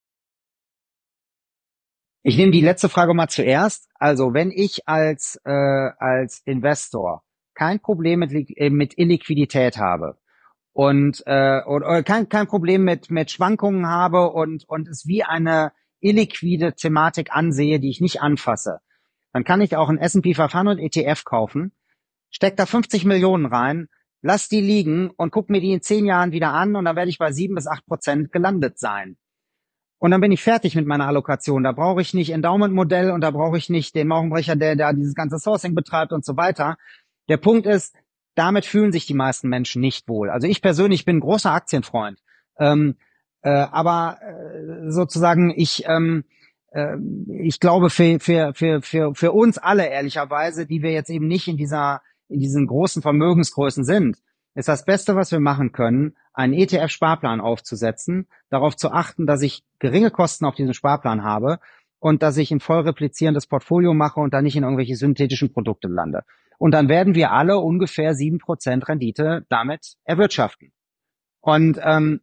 Ich nehme die letzte Frage mal zuerst. Also wenn ich als Investor kein Problem mit Illiquidität habe und oder kein Problem mit Schwankungen habe und es wie eine illiquide Thematik ansehe, die ich nicht anfasse, dann kann ich auch einen S&P 500 ETF kaufen, steck da 50 Millionen rein, lass die liegen und guck mir die in 10 Jahren wieder an und dann werde ich bei 7-8% gelandet sein. Und dann bin ich fertig mit meiner Allokation. Da brauche ich nicht Endowment-Modell und da brauche ich nicht den Maurenbrecher, der da dieses ganze Sourcing betreibt und so weiter. Der Punkt ist, damit fühlen sich die meisten Menschen nicht wohl. Also ich persönlich bin ein großer Aktienfreund. Aber sozusagen ich glaube für uns alle ehrlicherweise, die wir jetzt eben nicht in diesen großen Vermögensgrößen sind, ist das Beste, was wir machen können, einen ETF-Sparplan aufzusetzen, darauf zu achten, dass ich geringe Kosten auf diesem Sparplan habe und dass ich ein voll replizierendes Portfolio mache und dann nicht in irgendwelche synthetischen Produkte lande. Und dann werden wir alle ungefähr 7% Rendite damit erwirtschaften. Und dann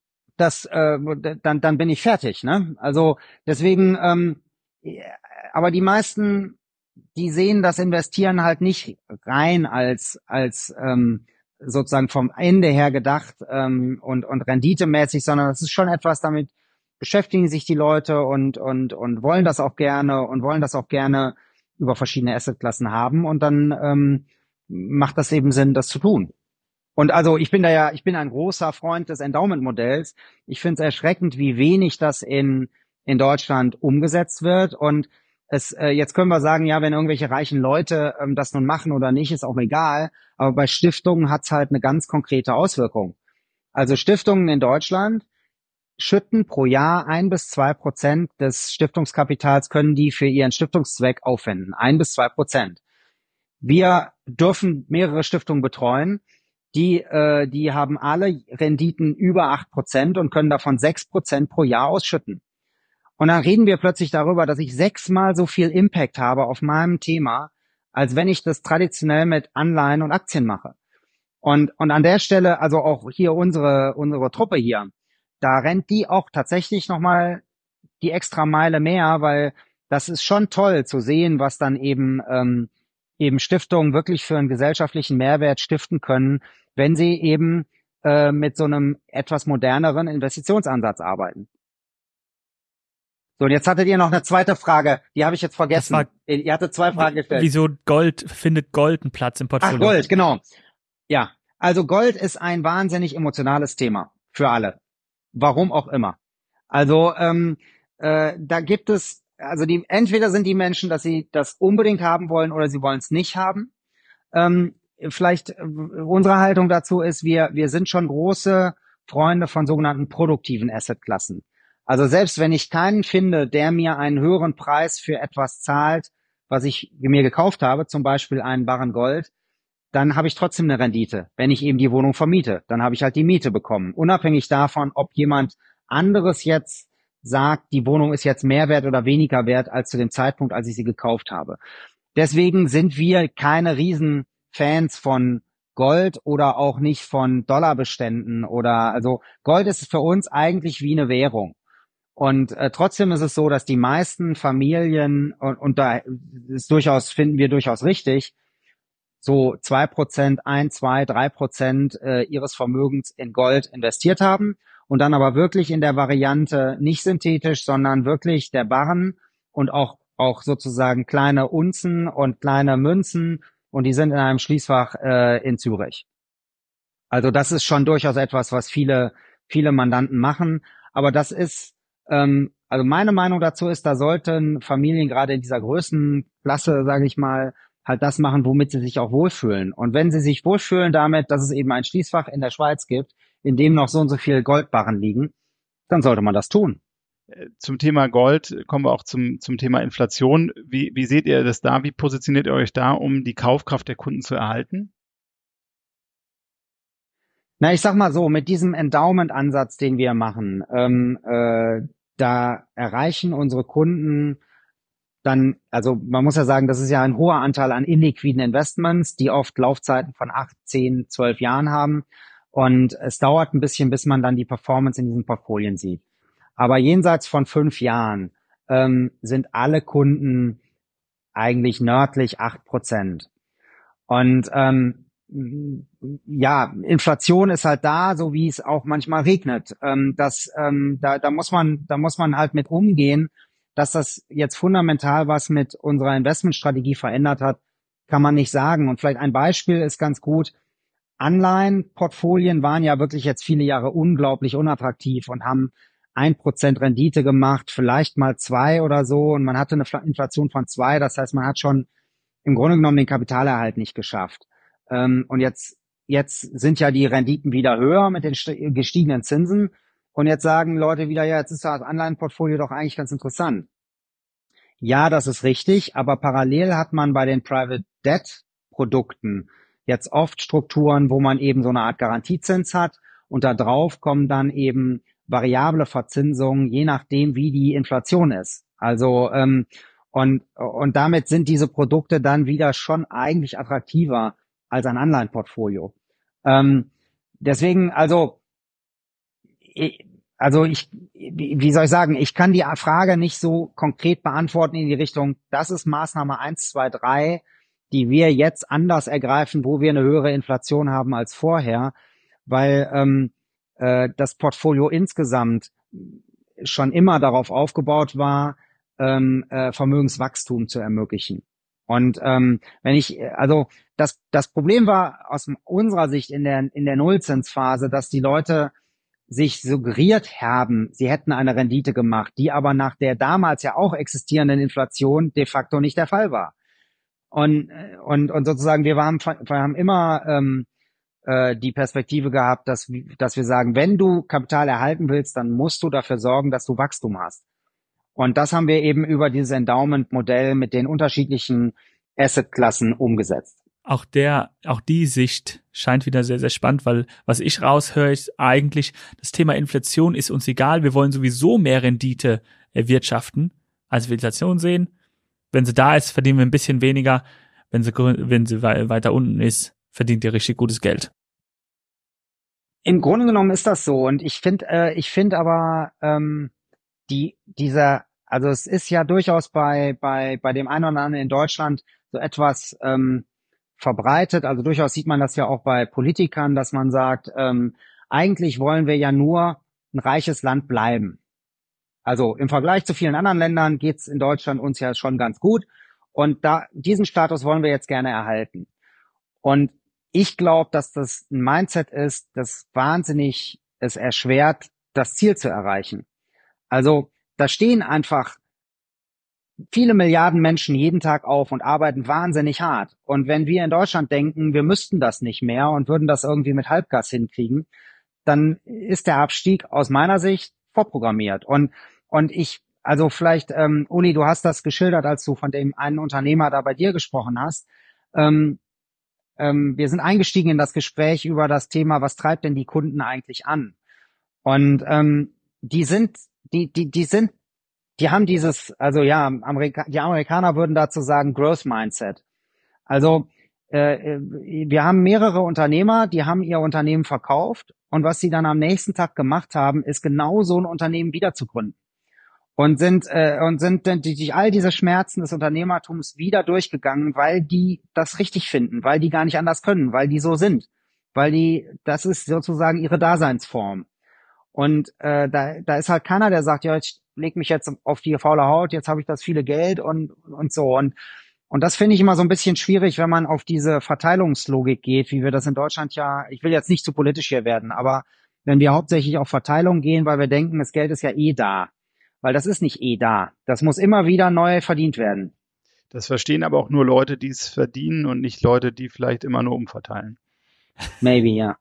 bin ich fertig, ne? Also deswegen, aber die meisten, die sehen das Investieren halt nicht rein als sozusagen vom Ende her gedacht und renditemäßig, sondern das ist schon etwas, damit beschäftigen sich die Leute und wollen das auch gerne über verschiedene Assetklassen haben und dann macht das eben Sinn, das zu tun. Und also ich bin ein großer Freund des Endowment-Modells. Ich finde es erschreckend, wie wenig das in Deutschland umgesetzt wird. Und jetzt können wir sagen, ja, wenn irgendwelche reichen Leute das nun machen oder nicht, ist auch egal. Aber bei Stiftungen hat es halt eine ganz konkrete Auswirkung. Also Stiftungen in Deutschland schütten pro Jahr 1-2% des Stiftungskapitals können die für ihren Stiftungszweck aufwenden. 1-2%. Wir dürfen mehrere Stiftungen betreuen. Die haben alle Renditen über 8% und können davon 6% pro Jahr ausschütten. Und dann reden wir plötzlich darüber, dass ich 6-mal so viel Impact habe auf meinem Thema, als wenn ich das traditionell mit Anleihen und Aktien mache. Und an der Stelle, also auch hier unsere Truppe hier, da rennt die auch tatsächlich nochmal die extra Meile mehr, weil das ist schon toll zu sehen, was dann eben Stiftungen wirklich für einen gesellschaftlichen Mehrwert stiften können, wenn sie eben mit so einem etwas moderneren Investitionsansatz arbeiten. So, und jetzt hattet ihr noch eine zweite Frage, die habe ich jetzt vergessen. Das war, Ihr hattet zwei Fragen gestellt. wieso findet Gold einen Platz im Ach, Portfolio? Gold, genau. Ja, also Gold ist ein wahnsinnig emotionales Thema für alle. Warum auch immer. Also da gibt es, also entweder sind die Menschen, dass sie das unbedingt haben wollen oder sie wollen es nicht haben. Vielleicht unsere Haltung dazu ist, wir sind schon große Freunde von sogenannten produktiven Assetklassen. Also selbst wenn ich keinen finde, der mir einen höheren Preis für etwas zahlt, was ich mir gekauft habe, zum Beispiel einen Barren Gold, dann habe ich trotzdem eine Rendite. Wenn ich eben die Wohnung vermiete, dann habe ich halt die Miete bekommen. Unabhängig davon, ob jemand anderes jetzt sagt, die Wohnung ist jetzt mehr wert oder weniger wert als zu dem Zeitpunkt, als ich sie gekauft habe. Deswegen sind wir keine Riesenfans von Gold oder auch nicht von Dollarbeständen oder, also Gold ist für uns eigentlich wie eine Währung. Und trotzdem ist es so, dass die meisten Familien, und da ist durchaus, finden wir durchaus richtig, so 2%, 1, 2, 3% ihres Vermögens in Gold investiert haben und dann aber wirklich in der Variante nicht synthetisch, sondern wirklich der Barren und auch sozusagen kleine Unzen und kleine Münzen, und die sind in einem Schließfach in Zürich. Also das ist schon durchaus etwas, was viele Mandanten machen, aber das ist also meine Meinung dazu ist, da sollten Familien gerade in dieser Größenklasse, sage ich mal, halt das machen, womit sie sich auch wohlfühlen. Und wenn sie sich wohlfühlen damit, dass es eben ein Schließfach in der Schweiz gibt, in dem noch so und so viel Goldbarren liegen, dann sollte man das tun. Zum Thema Gold kommen wir auch zum Thema Inflation. Wie seht ihr das da? Wie positioniert ihr euch da, um die Kaufkraft der Kunden zu erhalten? Na, ich sag mal so, mit diesem Endowment-Ansatz, den wir machen, da erreichen unsere Kunden dann, also man muss ja sagen, das ist ja ein hoher Anteil an illiquiden Investments, die oft Laufzeiten von 8, 10, 12 Jahren haben. Und es dauert ein bisschen, bis man dann die Performance in diesen Portfolien sieht. Aber jenseits von 5 Jahren sind alle Kunden eigentlich nördlich 8%. Und ja, Inflation ist halt da, so wie es auch manchmal regnet. Da muss man halt mit umgehen. Dass das jetzt fundamental was mit unserer Investmentstrategie verändert hat, kann man nicht sagen. Und vielleicht ein Beispiel ist ganz gut. Anleihenportfolien waren ja wirklich jetzt viele Jahre unglaublich unattraktiv und haben 1% Rendite gemacht, vielleicht mal 2 oder so. Und man hatte eine Inflation von 2. Das heißt, man hat schon im Grunde genommen den Kapitalerhalt nicht geschafft. Und jetzt sind ja die Renditen wieder höher mit den gestiegenen Zinsen. Und jetzt sagen Leute wieder, ja, jetzt ist das Anleihenportfolio doch eigentlich ganz interessant. Ja, das ist richtig, aber parallel hat man bei den Private Debt Produkten jetzt oft Strukturen, wo man eben so eine Art Garantiezins hat und da drauf kommen dann eben variable Verzinsungen, je nachdem, wie die Inflation ist. Also und damit sind diese Produkte dann wieder schon eigentlich attraktiver als ein Anleihenportfolio. Deswegen, wie soll ich sagen, ich kann die Frage nicht so konkret beantworten in die Richtung, das ist Maßnahme 1, 2, 3, die wir jetzt anders ergreifen, wo wir eine höhere Inflation haben als vorher, weil das Portfolio insgesamt schon immer darauf aufgebaut war, Vermögenswachstum zu ermöglichen. Und das Problem war aus unserer Sicht in der Nullzinsphase, dass die Leute sich suggeriert haben, sie hätten eine Rendite gemacht, die aber nach der damals ja auch existierenden Inflation de facto nicht der Fall war. Und sozusagen wir haben immer die Perspektive gehabt, dass wir sagen, wenn du Kapital erhalten willst, dann musst du dafür sorgen, dass du Wachstum hast. Und das haben wir eben über dieses Endowment-Modell mit den unterschiedlichen Assetklassen umgesetzt. Auch die Sicht scheint wieder sehr, sehr spannend, weil was ich raushöre, ist eigentlich, das Thema Inflation ist uns egal. Wir wollen sowieso mehr Rendite erwirtschaften, als wir Inflation sehen. Wenn sie da ist, verdienen wir ein bisschen weniger. Wenn sie weiter unten ist, verdient ihr richtig gutes Geld. Im Grunde genommen ist das so. Und ich finde aber, also es ist ja durchaus bei dem einen oder anderen in Deutschland so etwas verbreitet. Also durchaus sieht man das ja auch bei Politikern, dass man sagt, eigentlich wollen wir ja nur ein reiches Land bleiben. Also im Vergleich zu vielen anderen Ländern geht's in Deutschland uns ja schon ganz gut. Und diesen Status wollen wir jetzt gerne erhalten. Und ich glaube, dass das ein Mindset ist, das wahnsinnig es erschwert, das Ziel zu erreichen. Also da stehen einfach viele Milliarden Menschen jeden Tag auf und arbeiten wahnsinnig hart. Und wenn wir in Deutschland denken, wir müssten das nicht mehr und würden das irgendwie mit Halbgas hinkriegen, dann ist der Abstieg aus meiner Sicht vorprogrammiert. Und also vielleicht, Uli, du hast das geschildert, als du von dem einen Unternehmer da bei dir gesprochen hast. Wir sind eingestiegen in das Gespräch über das Thema, was treibt denn die Kunden eigentlich an? Und die haben dieses, also ja, die Amerikaner würden dazu sagen Growth Mindset. Also wir haben mehrere Unternehmer, die haben ihr Unternehmen verkauft und was sie dann am nächsten Tag gemacht haben, ist genau so ein Unternehmen wieder zu gründen. Und sind durch all diese Schmerzen des Unternehmertums wieder durchgegangen, weil die das richtig finden, weil die gar nicht anders können, weil die so sind, das ist sozusagen ihre Daseinsform. Und da ist halt keiner, der sagt, ja, ich leg mich jetzt auf die faule Haut, jetzt habe ich das viele Geld und so. Und das finde ich immer so ein bisschen schwierig, wenn man auf diese Verteilungslogik geht, wie wir das in Deutschland ja, ich will jetzt nicht zu politisch hier werden, aber wenn wir hauptsächlich auf Verteilung gehen, weil wir denken, das Geld ist ja eh da. Weil das ist nicht eh da. Das muss immer wieder neu verdient werden. Das verstehen aber auch nur Leute, die es verdienen und nicht Leute, die vielleicht immer nur umverteilen. Maybe, ja.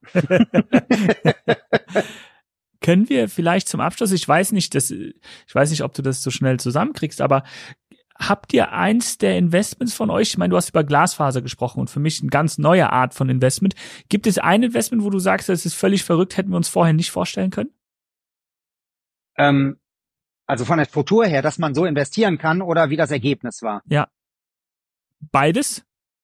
Können wir vielleicht zum Abschluss, ich weiß nicht, ob du das so schnell zusammenkriegst, aber habt ihr eins der Investments von euch? Ich meine, du hast über Glasfaser gesprochen und für mich eine ganz neue Art von Investment. Gibt es ein Investment, wo du sagst, das ist völlig verrückt, hätten wir uns vorher nicht vorstellen können? Also von der Struktur her, dass man so investieren kann oder wie das Ergebnis war? Ja. Beides?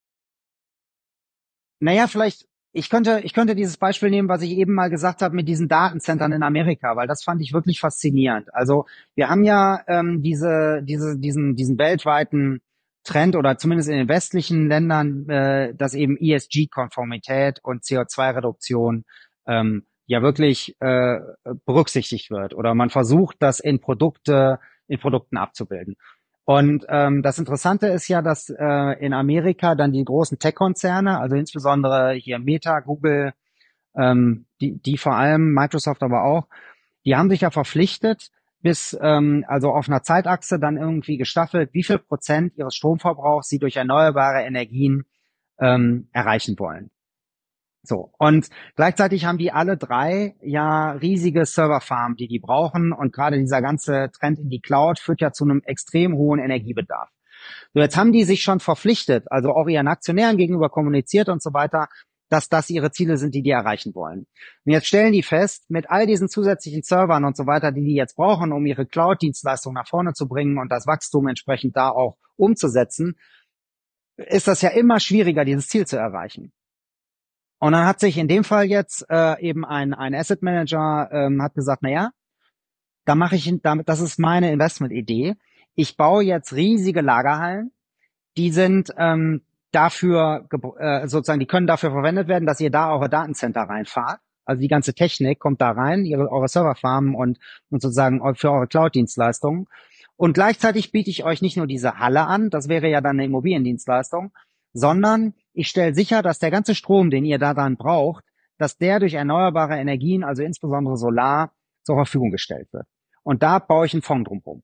Naja, vielleicht, ich könnte dieses Beispiel nehmen, was ich eben mal gesagt habe mit diesen Datenzentren in Amerika, weil das fand ich wirklich faszinierend. Also wir haben ja diesen weltweiten Trend oder zumindest in den westlichen Ländern, dass eben ESG-Konformität und CO2-Reduktion ja wirklich berücksichtigt wird oder man versucht, das in Produkten abzubilden. Und das Interessante ist ja, dass in Amerika dann die großen Tech-Konzerne, also insbesondere hier Meta, Google, die vor allem, Microsoft aber auch, die haben sich ja verpflichtet, bis also auf einer Zeitachse dann irgendwie gestaffelt, wie viel Prozent ihres Stromverbrauchs sie durch erneuerbare Energien erreichen wollen. So, und gleichzeitig haben die alle drei ja riesige Serverfarmen, die brauchen. Und gerade dieser ganze Trend in die Cloud führt ja zu einem extrem hohen Energiebedarf. So, jetzt haben die sich schon verpflichtet, also auch ihren Aktionären gegenüber kommuniziert und so weiter, dass das ihre Ziele sind, die erreichen wollen. Und jetzt stellen die fest, mit all diesen zusätzlichen Servern und so weiter, die jetzt brauchen, um ihre Cloud-Dienstleistung nach vorne zu bringen und das Wachstum entsprechend da auch umzusetzen, ist das ja immer schwieriger, dieses Ziel zu erreichen. Und dann hat sich in dem Fall jetzt eben ein Asset Manager hat gesagt, na ja, das ist meine Investmentidee. Ich baue jetzt riesige Lagerhallen, die sind dafür sozusagen, die können dafür verwendet werden, dass ihr da eure Datencenter reinfahrt. Also die ganze Technik kommt da rein, eure Serverfarmen und sozusagen für eure Cloud-Dienstleistungen. Und gleichzeitig biete ich euch nicht nur diese Halle an, das wäre ja dann eine Immobiliendienstleistung, sondern ich stelle sicher, dass der ganze Strom, den ihr da dann braucht, dass der durch erneuerbare Energien, also insbesondere Solar, zur Verfügung gestellt wird. Und da baue ich einen Fonds drumherum.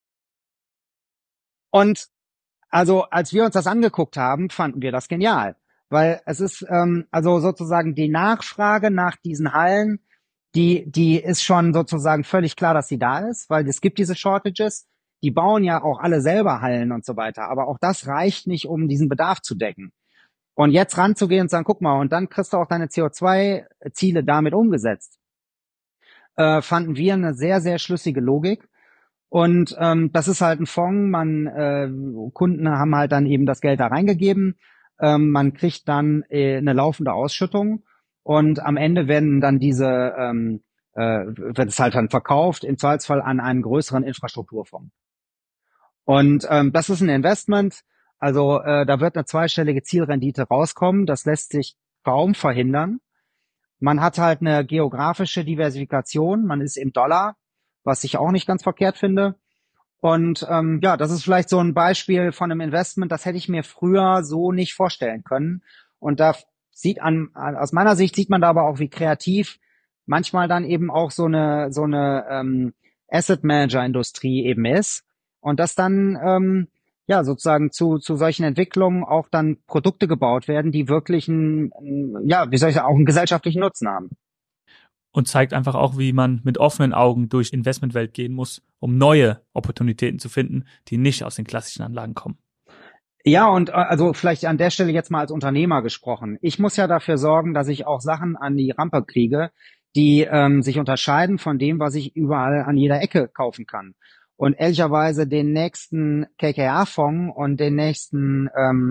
Und also als wir uns das angeguckt haben, fanden wir das genial. Weil es ist also sozusagen die Nachfrage nach diesen Hallen, die ist schon sozusagen völlig klar, dass sie da ist, weil es gibt diese Shortages. Die bauen ja auch alle selber Hallen und so weiter. Aber auch das reicht nicht, um diesen Bedarf zu decken. Und jetzt ranzugehen und sagen, guck mal, und dann kriegst du auch deine CO2-Ziele damit umgesetzt, fanden wir eine sehr, sehr schlüssige Logik. Und das ist halt ein Fonds, Kunden haben halt dann eben das Geld da reingegeben, man kriegt dann eine laufende Ausschüttung und am Ende werden dann wird es halt dann verkauft, im Zweifelsfall an einen größeren Infrastrukturfonds. Und das ist ein Investment, also da wird eine zweistellige Zielrendite rauskommen, das lässt sich kaum verhindern. Man hat halt eine geografische Diversifikation, man ist im Dollar, was ich auch nicht ganz verkehrt finde. Und ja, das ist vielleicht so ein Beispiel von einem Investment, das hätte ich mir früher so nicht vorstellen können. Und da aus meiner Sicht sieht man da aber auch, wie kreativ manchmal dann eben auch so eine Asset Manager Industrie eben ist. Und dass dann ja sozusagen zu solchen Entwicklungen auch dann Produkte gebaut werden, die wirklich ja, wie soll ich sagen, auch einen gesellschaftlichen Nutzen haben. Und zeigt einfach auch, wie man mit offenen Augen durch Investmentwelt gehen muss, um neue Opportunitäten zu finden, die nicht aus den klassischen Anlagen kommen. Ja, und also vielleicht an der Stelle jetzt mal als Unternehmer gesprochen. Ich muss ja dafür sorgen, dass ich auch Sachen an die Rampe kriege, die sich unterscheiden von dem, was ich überall an jeder Ecke kaufen kann. Und ehrlicherweise den nächsten KKR-Fonds und den nächsten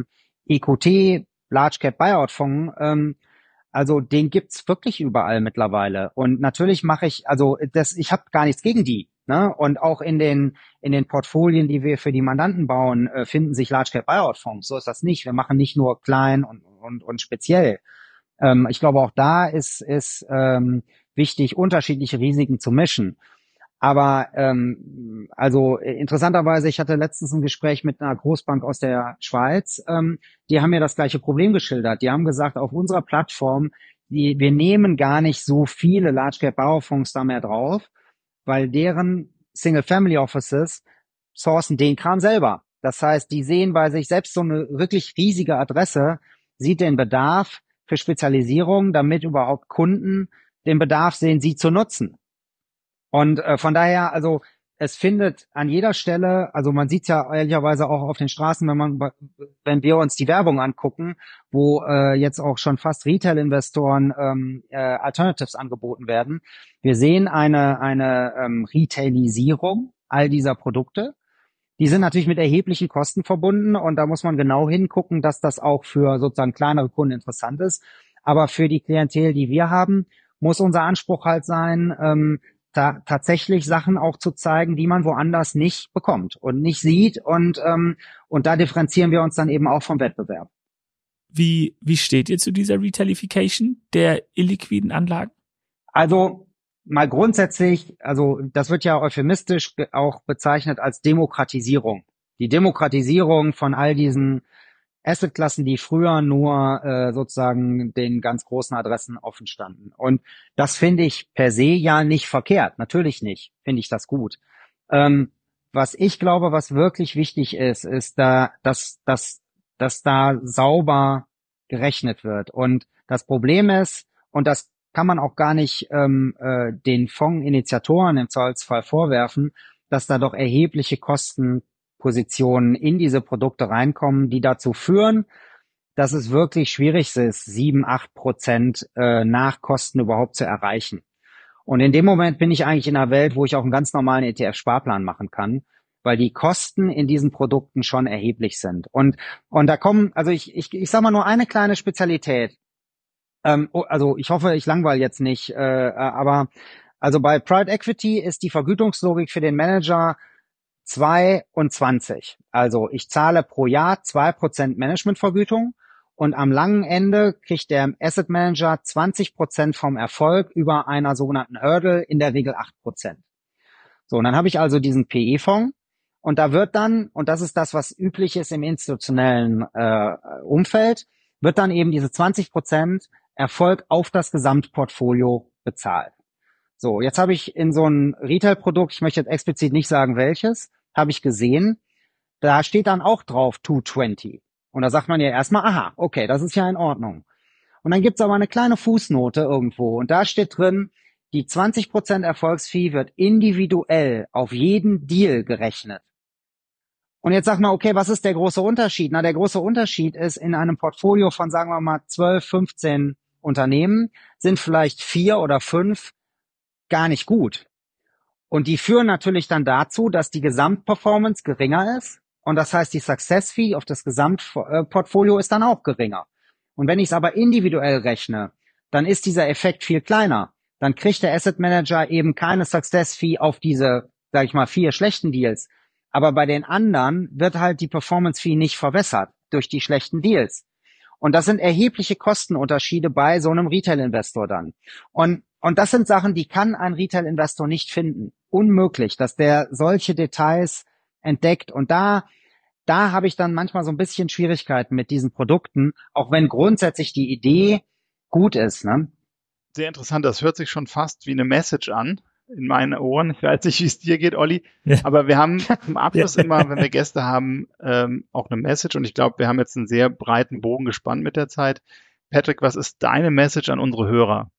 EQT Large Cap Buyout Fonds, also den gibt's wirklich überall mittlerweile. Und natürlich ich habe gar nichts gegen die. Ne? Und auch in den Portfolien, die wir für die Mandanten bauen, finden sich Large Cap Buyout Fonds. So ist das nicht. Wir machen nicht nur klein und speziell. Ich glaube, auch da ist wichtig, unterschiedliche Risiken zu mischen. Aber also interessanterweise, ich hatte letztens ein Gespräch mit einer Großbank aus der Schweiz, die haben mir das gleiche Problem geschildert. Die haben gesagt, auf unserer Plattform, wir nehmen gar nicht so viele Large-Cap-Baufonds da mehr drauf, weil deren Single-Family-Offices sourcen den Kram selber. Das heißt, die sehen bei sich selbst so eine wirklich riesige Adresse, sieht den Bedarf für Spezialisierung, damit überhaupt Kunden den Bedarf sehen, sie zu nutzen. Und von daher, also es findet an jeder Stelle, also man sieht es ja ehrlicherweise auch auf den Straßen, wenn wir uns die Werbung angucken, wo jetzt auch schon fast Retail-Investoren Alternatives angeboten werden. Wir sehen eine Retailisierung all dieser Produkte. Die sind natürlich mit erheblichen Kosten verbunden und da muss man genau hingucken, dass das auch für sozusagen kleinere Kunden interessant ist. Aber für die Klientel, die wir haben, muss unser Anspruch halt sein, tatsächlich Sachen auch zu zeigen, die man woanders nicht bekommt und nicht sieht. Und da differenzieren wir uns dann eben auch vom Wettbewerb. Wie steht ihr zu dieser Retailification der illiquiden Anlagen? Also mal grundsätzlich, also das wird ja euphemistisch auch bezeichnet als Demokratisierung. Die Demokratisierung von all diesen Assetklassen, die früher nur sozusagen den ganz großen Adressen offen standen. Und das finde ich per se ja nicht verkehrt. Natürlich nicht, finde ich das gut. Was ich glaube, was wirklich wichtig ist, ist dass da sauber gerechnet wird. Und das Problem ist, und das kann man auch gar nicht den Fondsinitiatoren im Zweifelsfall vorwerfen, dass da doch erhebliche Kostenpositionen in diese Produkte reinkommen, die dazu führen, dass es wirklich schwierig ist, 7-8% Nachkosten überhaupt zu erreichen. Und in dem Moment bin ich eigentlich in einer Welt, wo ich auch einen ganz normalen ETF-Sparplan machen kann, weil die Kosten in diesen Produkten schon erheblich sind. Und da kommen, also ich sag mal nur eine kleine Spezialität. Also ich hoffe, ich langweile jetzt nicht, aber also bei Private Equity ist die Vergütungslogik für den Manager 22. Also ich zahle pro Jahr 2% Managementvergütung und am langen Ende kriegt der Asset Manager 20% vom Erfolg über einer sogenannten Hurdle, in der Regel 8%. So, und dann habe ich also diesen PE-Fonds und da wird dann, und das ist das, was üblich ist im institutionellen Umfeld, wird dann eben diese 20% Erfolg auf das Gesamtportfolio bezahlt. So, jetzt habe ich in so ein Retail-Produkt, ich möchte jetzt explizit nicht sagen welches, habe ich gesehen, da steht dann auch drauf 220. Und da sagt man ja erstmal, aha, okay, das ist ja in Ordnung. Und dann gibt's aber eine kleine Fußnote irgendwo und da steht drin, die 20% Erfolgsfee wird individuell auf jeden Deal gerechnet. Und jetzt sagt man, okay, was ist der große Unterschied? Na, der große Unterschied ist, in einem Portfolio von, sagen wir mal, 12, 15 Unternehmen sind vielleicht 4 oder 5 gar nicht gut. Und die führen natürlich dann dazu, dass die Gesamtperformance geringer ist. Und das heißt, die Success Fee auf das Gesamtportfolio ist dann auch geringer. Und wenn ich es aber individuell rechne, dann ist dieser Effekt viel kleiner. Dann kriegt der Asset Manager eben keine Success Fee auf diese, sag ich mal, 4 schlechten Deals. Aber bei den anderen wird halt die Performance Fee nicht verwässert durch die schlechten Deals. Und das sind erhebliche Kostenunterschiede bei so einem Retail-Investor dann. Und das sind Sachen, die kann ein Retail-Investor nicht finden. unmöglich, dass der solche Details entdeckt. Und da habe ich dann manchmal so ein bisschen Schwierigkeiten mit diesen Produkten, auch wenn grundsätzlich die Idee gut ist, ne? Sehr interessant. Das hört sich schon fast wie eine Message an in meinen Ohren. Ich weiß nicht, wie es dir geht, Olli. Ja. Aber wir haben zum Abschluss immer, wenn wir Gäste haben, auch eine Message. Und ich glaube, wir haben jetzt einen sehr breiten Bogen gespannt mit der Zeit. Patrick, was ist deine Message an unsere Hörer?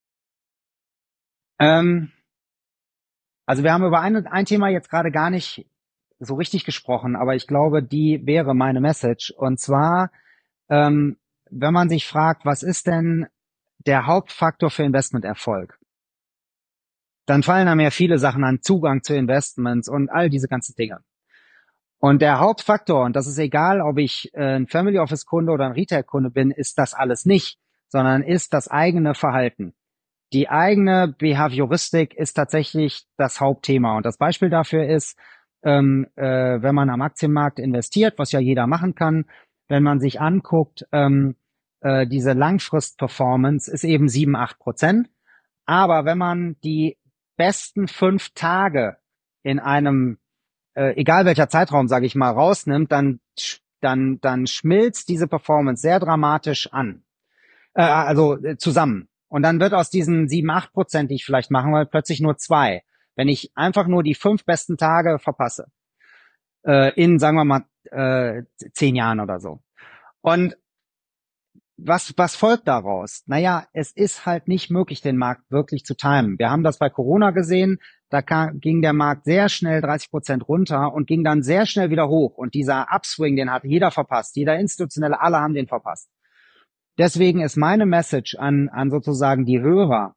Also wir haben über ein Thema jetzt gerade gar nicht so richtig gesprochen, aber ich glaube, die wäre meine Message. Und zwar, wenn man sich fragt, was ist denn der Hauptfaktor für Investmenterfolg? Dann fallen einem ja viele Sachen an, Zugang zu Investments und all diese ganzen Dinge. Und der Hauptfaktor, und das ist egal, ob ich ein Family Office Kunde oder ein Retail Kunde bin, ist das alles nicht, sondern ist das eigene Verhalten. Die eigene Behavioristik ist tatsächlich das Hauptthema. Und das Beispiel dafür ist, wenn man am Aktienmarkt investiert, was ja jeder machen kann, wenn man sich anguckt, diese Langfrist-Performance ist eben 7-8%. Aber wenn man die besten 5 Tage in einem, egal welcher Zeitraum, sage ich mal, rausnimmt, dann schmilzt diese Performance sehr dramatisch an. Zusammen. Und dann wird aus diesen 7-8%, die ich vielleicht machen will, plötzlich nur 2. Wenn ich einfach nur die 5 besten Tage verpasse. In, sagen wir mal, 10 Jahren oder so. Und was folgt daraus? Naja, es ist halt nicht möglich, den Markt wirklich zu timen. Wir haben das bei Corona gesehen, da ging der Markt sehr schnell 30% runter und ging dann sehr schnell wieder hoch. Und dieser Upswing, den hat jeder verpasst. Jeder Institutionelle, alle haben den verpasst. Deswegen ist meine Message an sozusagen die Hörer,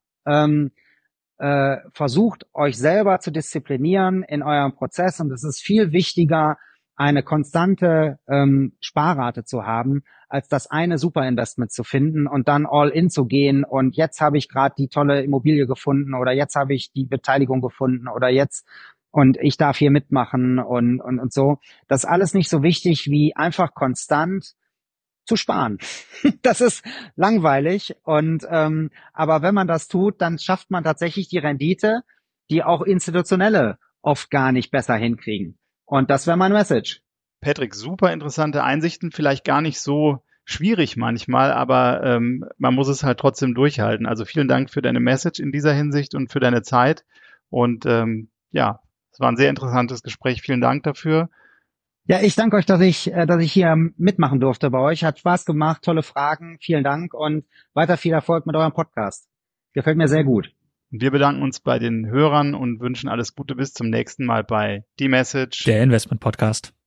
versucht euch selber zu disziplinieren in eurem Prozess, und es ist viel wichtiger, eine konstante Sparrate zu haben, als das eine Superinvestment zu finden und dann all in zu gehen und jetzt habe ich gerade die tolle Immobilie gefunden oder jetzt habe ich die Beteiligung gefunden oder jetzt und ich darf hier mitmachen und so. Das ist alles nicht so wichtig wie einfach konstant zu sparen. Das ist langweilig und aber wenn man das tut, dann schafft man tatsächlich die Rendite, die auch Institutionelle oft gar nicht besser hinkriegen. Und das wäre meine Message. Patrick, super interessante Einsichten, vielleicht gar nicht so schwierig manchmal, aber man muss es halt trotzdem durchhalten. Also vielen Dank für deine Message in dieser Hinsicht und für deine Zeit. Und ja, es war ein sehr interessantes Gespräch. Vielen Dank dafür. Ja, ich danke euch, dass ich hier mitmachen durfte bei euch. Hat Spaß gemacht, tolle Fragen. Vielen Dank und weiter viel Erfolg mit eurem Podcast. Gefällt mir sehr gut. Wir bedanken uns bei den Hörern und wünschen alles Gute bis zum nächsten Mal bei Die Message, der Investment Podcast.